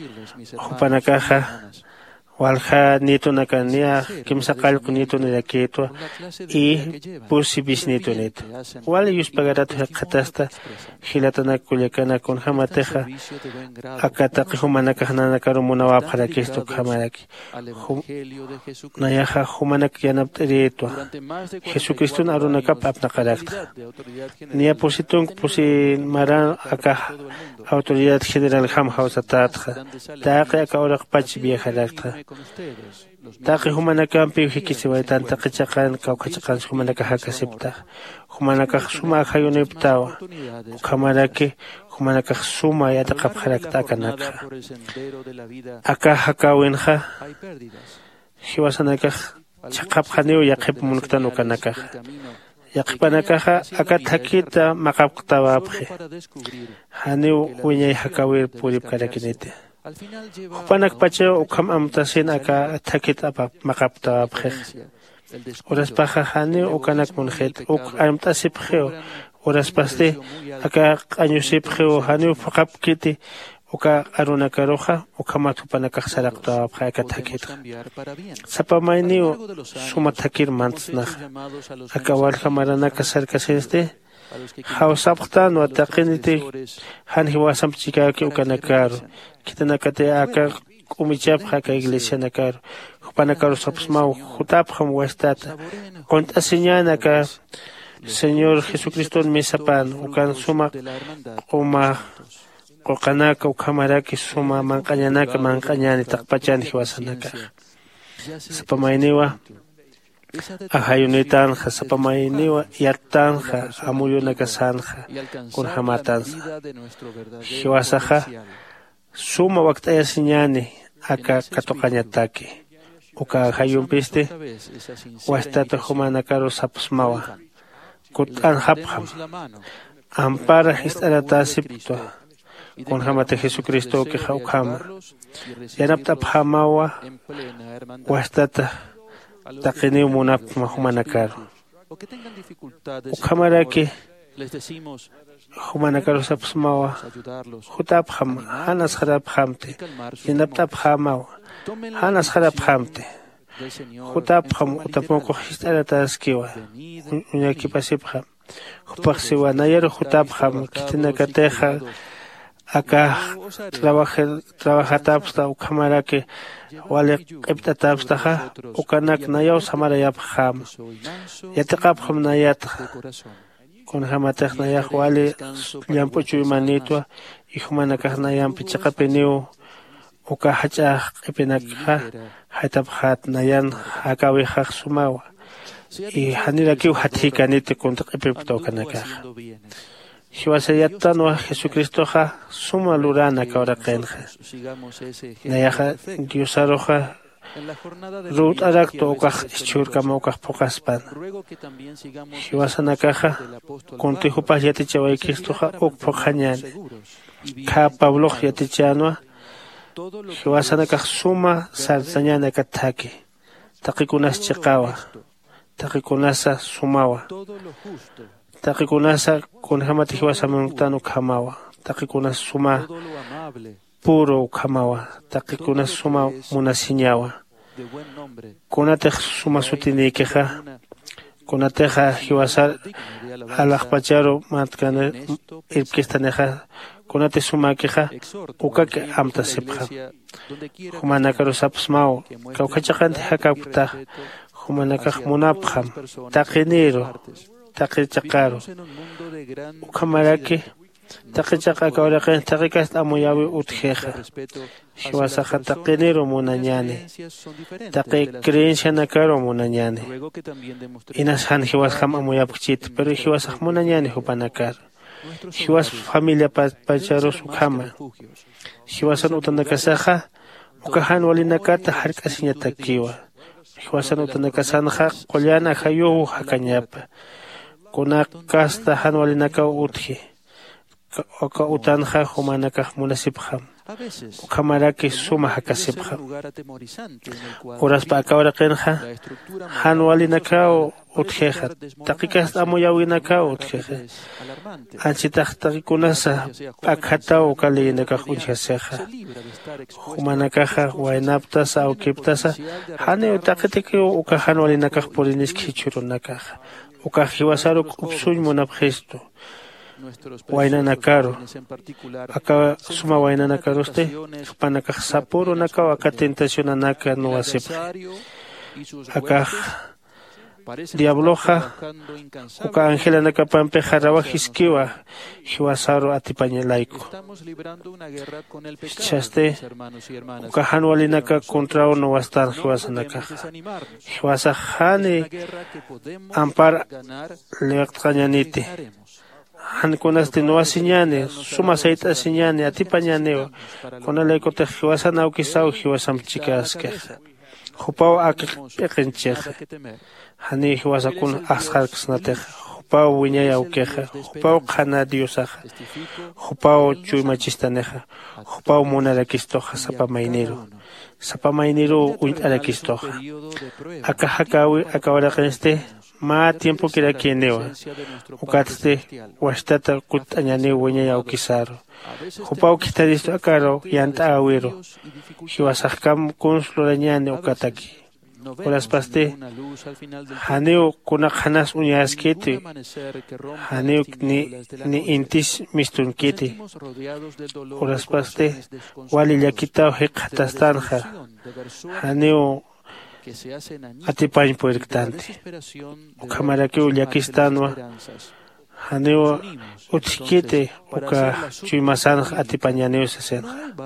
upanakaja walja nito nakania kimsa kalku nito nilakitwa y pusi bisnito nito wale yuspagarato katasta hilatanak kulyakana con jamateja akataqi humanakajnana karumuna para que esto kamaraki nayaja humanak yanapteritwa Jesucristo narunaka papnaqarakta nia pusitung pusi maran aka autoridad general ham hausatatja taqi aka oraq pachi viajarakta Taqi humanakampi hikisiwaitan taqachaqan kawkachaqan humanakaja kasipta humanakaj suma hayuniptawa ukamaraki humanakaj suma yataqapjarakta akanakja aka hakawinja hiwasanakaj chaqapjaniw yaqip munuktan ukanakaj yaqipanakaja aka thakita maqapqtawapje haniw wiñay hakawir puripkarakinite Jupanak pacheo ukam amtasin aka thakit apa makapta prej. Oras paja hane ukanak munjet uk amtasip geo. Oras paste aka anyusip geo hane upakap kiti uka aruna karoja ukamat upanak sarakta aka thakit. Sapamaini suma thakir mantsnah. Aka walja marana kasar kaseste. Hausapta no atakiniti han hiwasam chika ki ukanakaro. Kitanakate aka umichap haka iglesia nakar hupanakaro sapsmau hutap ham wastata kont asinyana ka Señor Jesucristo misapan ukan suma uma kokanaka ukamaraki suma mankanyanaka mankanyani takpachan hiwasanaka sapamainiwa ahayunitan sapamainiwa yatanja amuyunaka sanja kunhamatansa hiwasaja Suma waktaya sinyani aka katokañataki uka hayun piste wastata humana karo sapsmawa kutan hapham ampara histara sipto con hamate Jesucristo que haukama yanapta phamawa wastata taqini munap humana karo ukamara que humana karo sapsmawa hutap ham hanas harap hamte yanapta phamawa hanas harap hamte hutap ham utapoko histara taskiwa unyaki pasipha hupaxiwa nayar hutap ham kitina kateja acá trabaja trabajatapsta ukamara que wale qiptatapsta ukanak nayaw samara yapham yataqapham nayat con hamataj nayah wale llampuchu manitwa ihumana kahnayam pichaqapeniu uka hacha qipinakha hataphat nayan akawi haq sumawa y hanira kiu hathikanite kunta qipipto kanaka Hiwasayattanwa Jesucristo ha suma lurana kaura kenja. Nayaja Diosaroja Ruth arakto okaj ischurkama okaj pokaspan. Hiwasanakaja kuntijupas yatichaway Cristoja ukpojañan. Ka Pablo yatichanwa Hiwasanakaj suma sarzañana kataki. Takikunas chikawa. Takikunasa sumawa. Takikunasa con hamati hiwasamuntano kamawa. Takikunas suma puro kamawa. Takikunas suma munasiñawa. Kunatej suma sutinikeja. Kunateja hiwasar alajpacharo matkane irkistaneja. Kunate suma keja ukake amta sepja. Humanakaro sapsmao. Kaukachakante hakapta. Humanakaj munapjam. Takiniro. Takichakaro ukamaraki takichaka ahora que takikas amoyawi utjeja hiwasaja takiniro munañane taki creencia nakaro munañane inashan hiwasham amoyapchit pero hiwasaj munañane hupanakar hiwas familia pacharo sukama hiwasan utanakasaja ukahan walinakata harkasiña takiwa hiwasan utanakasanja qollana hayuhu hakañapa kuna kasta hanwalinaka utji oka utanja humanaka munasipjam ukamaraki suma hakasipjam uras pa akawra kenja hanwalinaka utjeja takikasta amoyawinaka utjeja anchitaq takikunasa akhata ukalinaka unchaseja humanakaja wainaptasa aukiptasa hane takitiki uka hanwalinaka puriniski churunakaja uka hiwasaro upsuñ munapjesto wainana karo acá suma wainana karo usted panaka sapuro naka acá tentación anaka no hace acá diabloja uka angela naka pampe jarawa hiskiwa hiwasaro atipañelaiko chaste uka hanwalinaka contra no wastar hiwasanaka hiwasa hani ampar leaqtañanite han kunaste no asiñane suma seita asiñane atipañaneo konaleko te hiwasana ukisau hiwasam chikaske Hupao ak pekenchej hani hiwasakun asharksnatej Hupao wiñaya ukeja Hupao kana diosaja Hupao chuymachistaneja Hupao monarakistoja sapamainero sapamainero uitarakistoja aka hakawi akawarakenste ma tiempo kira kieneo ukatste washtata kutañane wiñaya ukisaro Hupao kitaristo akaro yanta awiro hiwasakam kunslurañane ukataki Oras paste haneo kunak hanas unyaskete haneo ni ni intis mistunkete Oras paste wali yakita hekatastanja haneo atipañ puertante ukamarake ulyakistanwa haneo utskete uka chuymasan atipañaneo sesen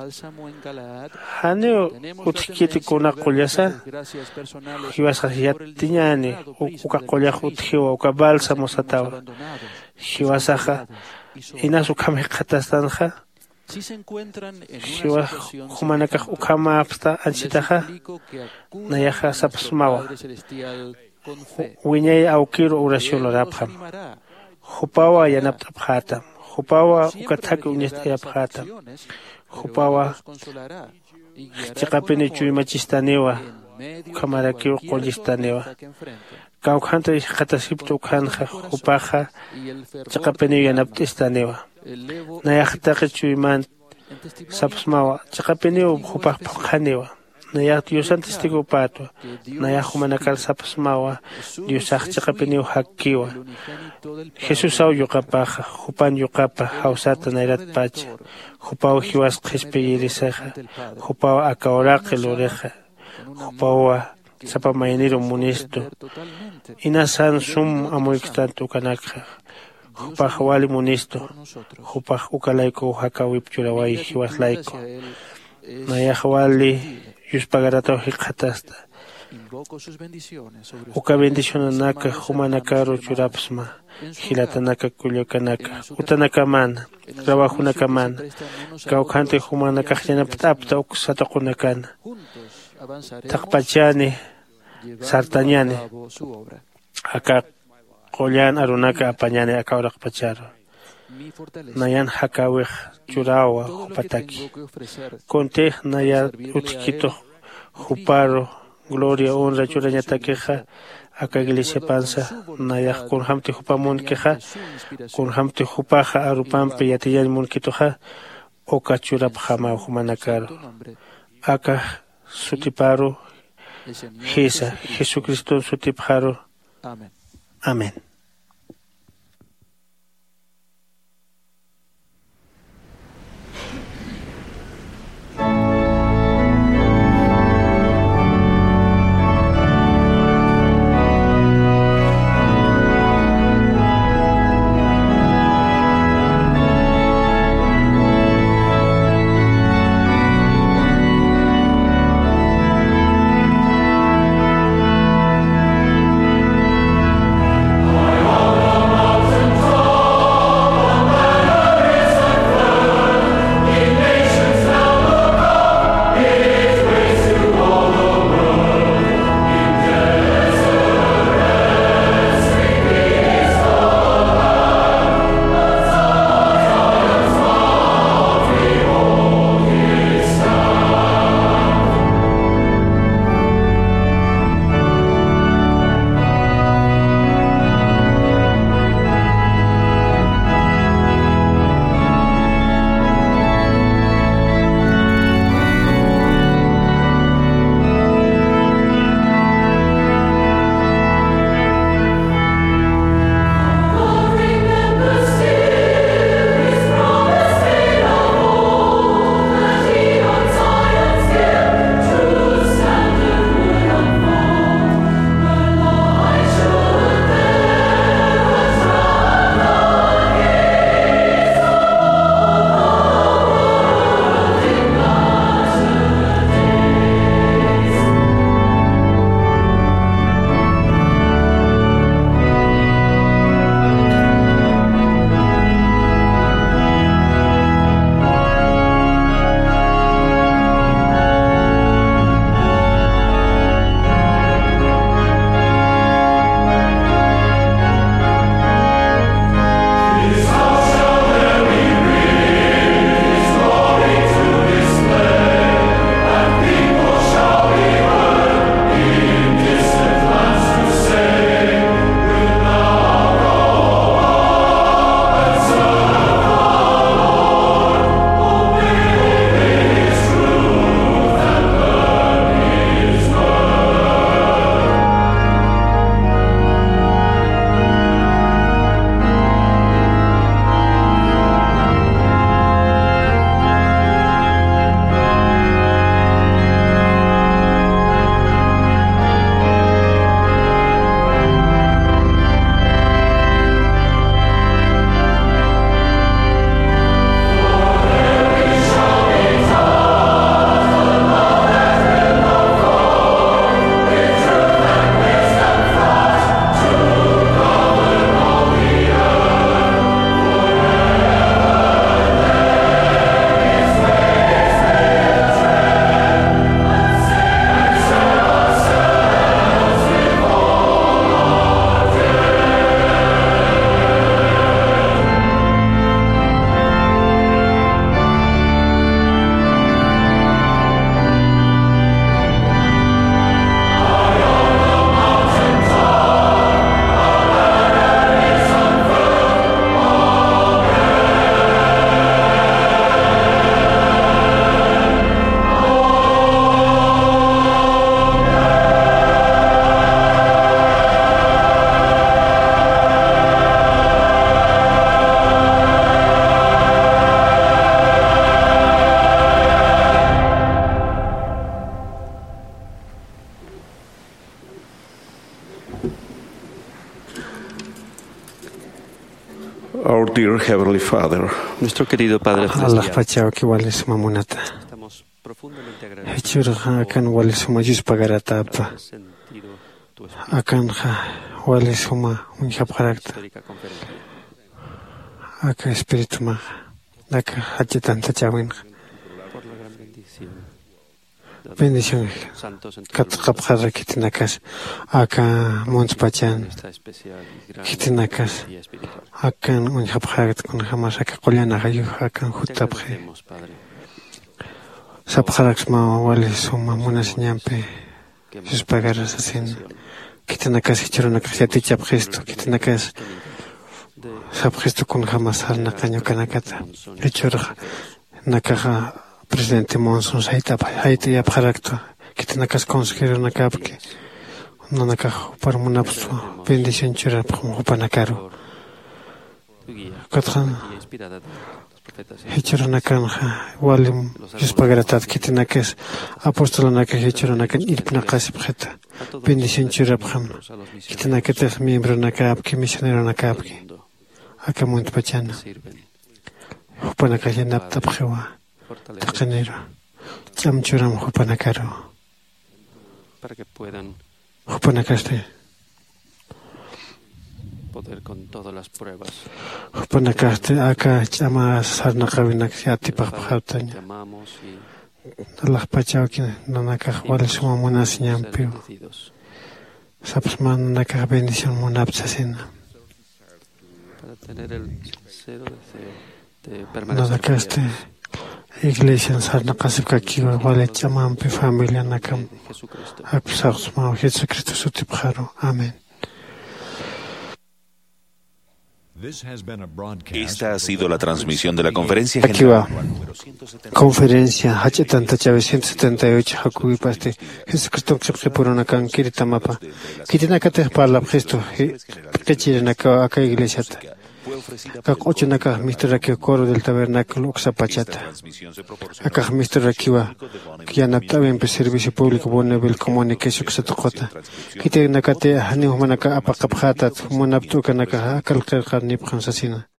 haneo utskete kuna qollasa hiwasa yatiñane uka qollaj utjiwa uka balsamo satawa hiwasaja inasu kame qatastanja Si se encuentran en una situación humanaka ukama apsta anchitaja nayaja sapsmawa wiñay awkiru oración lorapjam hupawa yanaptapjata hupawa ukathaki uñastayapjata hupawa chiqapini chuymachistaniwa ukamarakiu qollistaniwa kawkhanta qatasiptu ukhanja hupaja chiqapini yanaptistaniwa nayaqtaqi chuyman sapsmawa chiqapiniw hupaq phaqaniwa nayaq Diosan testigo patwa nayaq humanakal sapsmawa Diosaq chiqapiniw hakkiwa Jesús aw yuqapaqa hupan yuqapa hawsata nayrat pacha hupaw hiwas qhispiyirisaqa hupaw akawaraqi lureqa hupawa sapamayniro munisto inasan sum amuykistantu kanaqqa Hupaj wali munisto, hupaj ukalayko hakawipchuraway hiwaslayko. Nayaj wali yuspagaratao hiqhatasta. Uka bendicionanaka humanakaro churapsma, hilatanaka kulyokanaka, utanakamana, trabajunakamana, kawkhante humanaka yanaptapta uksatakunakana. Taqpachani, sartañani, aka Qollan arunaka apañani akawraq pacharo. Nayan hakawij churawa hupataki. Conte naya utkito huparo gloria honra churañatakeja aka iglesia panza naya kunhamti hupamunkeja kunhamti hupaja arupampe yatiyan munkitoja oka churapjama humanakaro. Aka sutiparo Jesa Jesucristo sutipjaro. Amén. Amén. Amen. Our dear Heavenly Father, nuestro querido Padre Allah pachao que wale suma munata. estamos profundamente Hechura akan wale suma jus pagarata apa. Akan ha wale suma un japharakta. Aka espíritu ma. Aka hachetan tachawin. Bendición. Katkapkhara kitinakas. Aka monspachan. Kitinakas. Akan un japharat kun jamás aka qolyana hayu akan hutapkhe. Sapkharax ma wale suma munas ñampe. Sus pagaras asin. Kitinakas hichronakas yatichapkhisto. Kitinakas sapkhisto kun jamás al nakaño kanakata. Hichurja nakaja presidente Monson saita haita yapkharakto. Kitinakas consejero nakapke. Nanakaja para munapso. Bendición chura panakaru. Katran Hichronakan walim yuspagaratat kitinakas apostolanakan hichronakan irpnakas bkheta bendición churabkham kitinakas miembro nakapki misionero nakapki akamunt pachana hupanakaya naptapkhewa taqanero chamchuram hupanakaro para que puedan hupanakaste poder con todas las pruebas. Hupanakaste aka chama sarna kawinak yati pakpakhautanya. Allah pachao ki nanaka wale suma munas ñampio. Sapsman nanaka bendición munapsasina. Para tener el cero deseo de permanecer. Nanakaste iglesia sarna kasipka kiwa wale chamampi familia nakam. Apsaqsma Jesucristo sutipkharo. Amén. Esta ha sido la transmisión de la conferencia general. Conferencia Hachetanta Chave ciento setenta y ocho Hakubi Paste Jesucristo Xepje Puronakan Kiritamapa Kitinakate Parla Presto Kechirenaka Aka Iglesia Kak Ochenaka Mister Aki Coro del Tabernáculo Oxapachata Akaj Mister Akiwa Kianaptabe en servicio público Bonneville Communication Xatokota Kitenakate Hani Humanaka Apakaphatat Humanaptukanaka Akal Kerkar Nipkhansasina